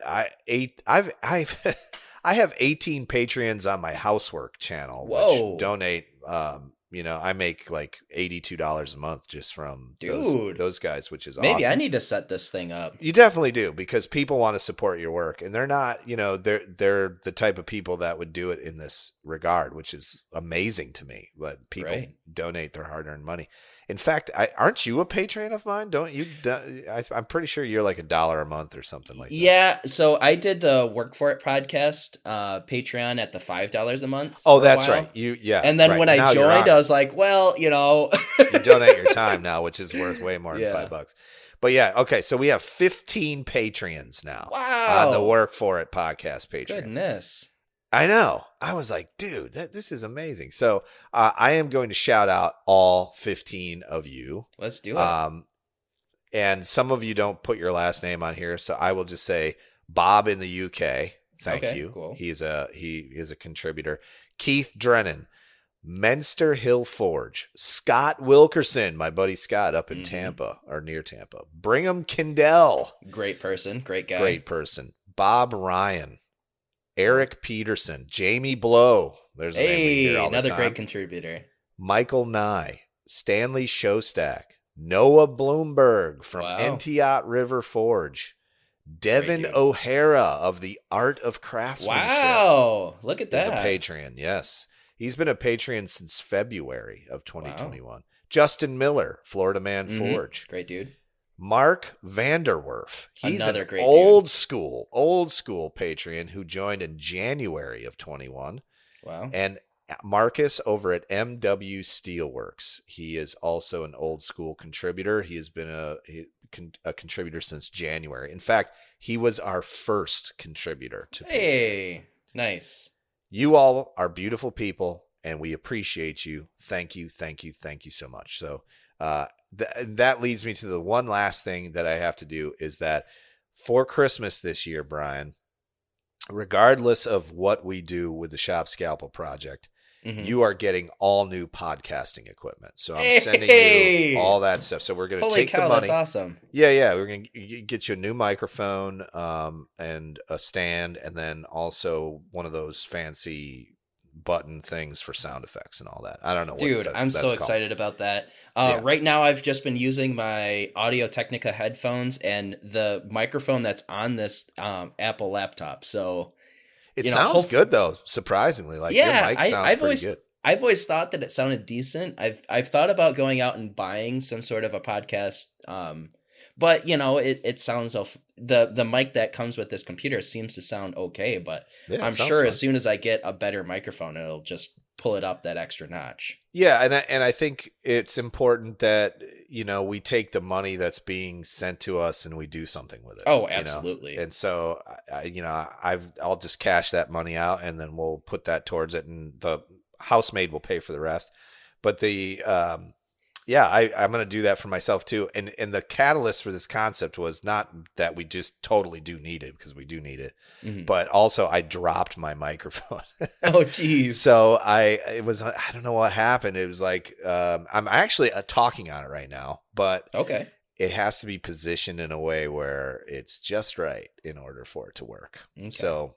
have 18 Patreons on my housework channel, which donate. I make like $82 a month just from those guys, which is maybe awesome. I need to set this thing up. You definitely do, because people want to support your work, and they're not, they're the type of people that would do it in this regard, which is amazing to me. But people donate their hard-earned money. In fact, aren't you a patron of mine? Don't you? I'm pretty sure you're like $1 a month or something like that. Yeah. So I did the Work For It podcast, Patreon at the $5 a month. Oh, that's right. And then when I joined, I was like, well, you donate your time now, which is worth way more than $5. But okay. So we have 15 Patreons now. Wow. On the Work For It podcast Patreon. Goodness. I know. I was like, dude, this is amazing. So I am going to shout out all 15 of you. Let's do it. And some of you don't put your last name on here, so I will just say Bob in the UK. Thank you. Cool. He is a contributor. Keith Drennan, Menster Hill Forge, Scott Wilkerson, my buddy Scott up in Tampa or near Tampa. Brigham Kindell. Great person. Great guy. Great person. Bob Ryan. Eric Peterson, Jamie Blow. There's a name we hear all the another time. Great contributor. Michael Nye, Stanley Showstack, Noah Bloomberg from Antioch River Forge, Devin O'Hara of the Art of Craftsmanship. Wow, look at that. He's a Patreon, yes. He's been a Patreon since February of 2021. Wow. Justin Miller, Florida Man Forge. Great dude. Mark Vanderwerf. He's another an great old school Patreon who joined in January of 21. Wow. And Marcus over at MW Steelworks. He is also an old school contributor. He has been a contributor since January. In fact, he was our first contributor to Patreon. Hey, nice. You all are beautiful people, and we appreciate you. Thank you, thank you, thank you so much. So that leads me to the one last thing that I have to do is that for Christmas this year, Brian, regardless of what we do with the Shop Scalpel project, you are getting all new podcasting equipment. So I'm sending you all that stuff. So we're going to take the money. That's awesome. Yeah. We're going to get you a new microphone and a stand, and then also one of those fancy button things for sound effects and all that. I don't know. Dude, I'm so excited about that. Right now, I've just been using my Audio Technica headphones and the microphone that's on this Apple laptop. So it sounds good though, surprisingly. Like your mic sounds pretty good. I've always thought that it sounded decent. I've thought about going out and buying some sort of a podcast But, it sounds the mic that comes with this computer seems to sound okay, but I'm sure fun. As soon as I get a better microphone, it'll just pull it up that extra notch. Yeah, and I think it's important that, we take the money that's being sent to us and we do something with it. Oh, absolutely. And so, I'll just cash that money out and then we'll put that towards it, and the housemaid will pay for the rest. But I'm going to do that for myself too. And the catalyst for this concept was not that we just totally do need it, because we do need it, but also I dropped my microphone. Oh, geez. So I don't know what happened. It was like, I'm actually talking on it right now, but okay. It has to be positioned in a way where it's just right in order for it to work. Okay. So,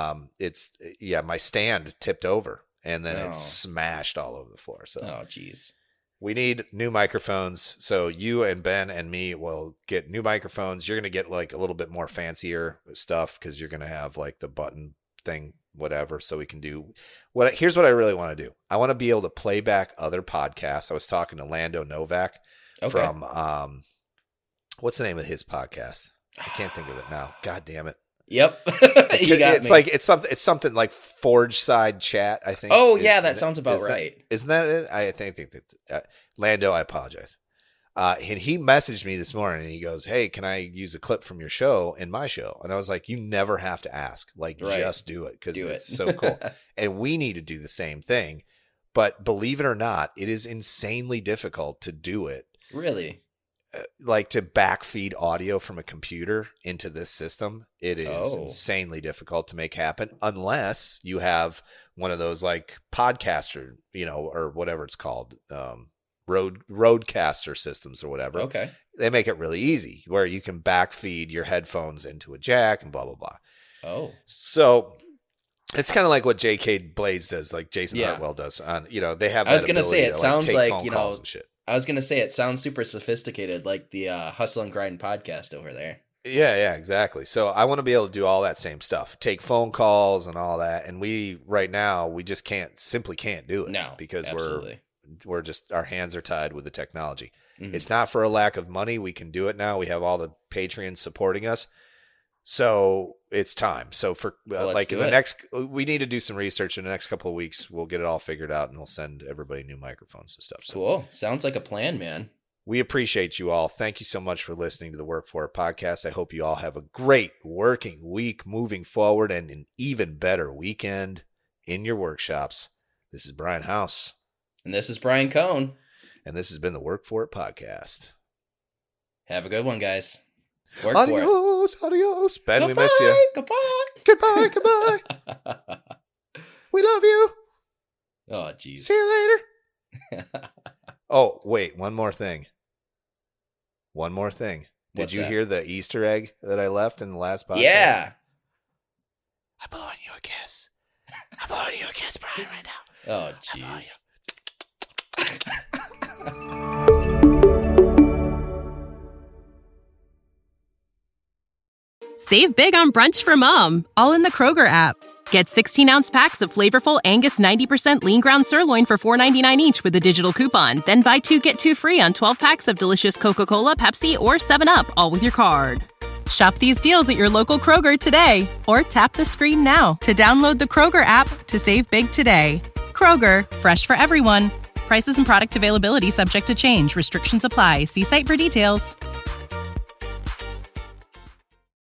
my stand tipped over and then it smashed all over the floor. So, oh, geez. We need new microphones. So you and Ben and me will get new microphones. You're going to get like a little bit more fancier stuff because you're going to have like the button thing, whatever. So we can do here's what I really want to do. I want to be able to play back other podcasts. I was talking to Lando Novak from, what's the name of his podcast? I can't think of it now. God damn it. Yep. You got it's me. Like it's something like Forge Side Chat, I think. Oh, yeah, that sounds about right. Isn't that it? I think that Lando, I apologize. And he messaged me this morning and he goes, "Hey, can I use a clip from your show in my show?" And I was like, "You never have to ask. Like, just do it, because it's so cool." And we need to do the same thing. But believe it or not, it is insanely difficult to do it. Really? Like to backfeed audio from a computer into this system, it is insanely difficult to make happen unless you have one of those like podcaster, or whatever it's called, roadcaster systems or whatever. Okay. They make it really easy where you can backfeed your headphones into a jack and blah, blah, blah. Oh. So it's kind of like what J.K. Blades does, like Jason Hartwell does. On, they have. I was going to say, it sounds like, and shit. I was going to say, it sounds super sophisticated, like the Hustle and Grind podcast over there. Yeah, exactly. So I want to be able to do all that same stuff, take phone calls and all that. And right now, we just simply can't do it. No, because absolutely. we're just, our hands are tied with the technology. Mm-hmm. It's not for a lack of money. We can do it now. We have all the Patreons supporting us. So it's time. So for we need to do some research in the next couple of weeks. We'll get it all figured out and we'll send everybody new microphones and stuff. So cool. Sounds like a plan, man. We appreciate you all. Thank you so much for listening to the Work For It podcast. I hope you all have a great working week moving forward and an even better weekend in your workshops. This is Brian House. And this is Brian Cohn. And this has been the Work For It podcast. Have a good one, guys. Work adios, for it. Adios. Ben, goodbye, we miss you. Goodbye. We love you. Oh, jeez. See you later. Oh, wait. One more thing. Did you hear the Easter egg that I left in the last podcast? Yeah. I'm blowing you a kiss. Brian, right now. Oh, jeez. Save big on brunch for mom, all in the Kroger app. Get 16-ounce packs of flavorful Angus 90% lean ground sirloin for $4.99 each with a digital coupon. Then buy 2, get 2 free on 12 packs of delicious Coca-Cola, Pepsi, or 7-Up, all with your card. Shop these deals at your local Kroger today, or tap the screen now to download the Kroger app to save big today. Kroger, fresh for everyone. Prices and product availability subject to change. Restrictions apply. See site for details.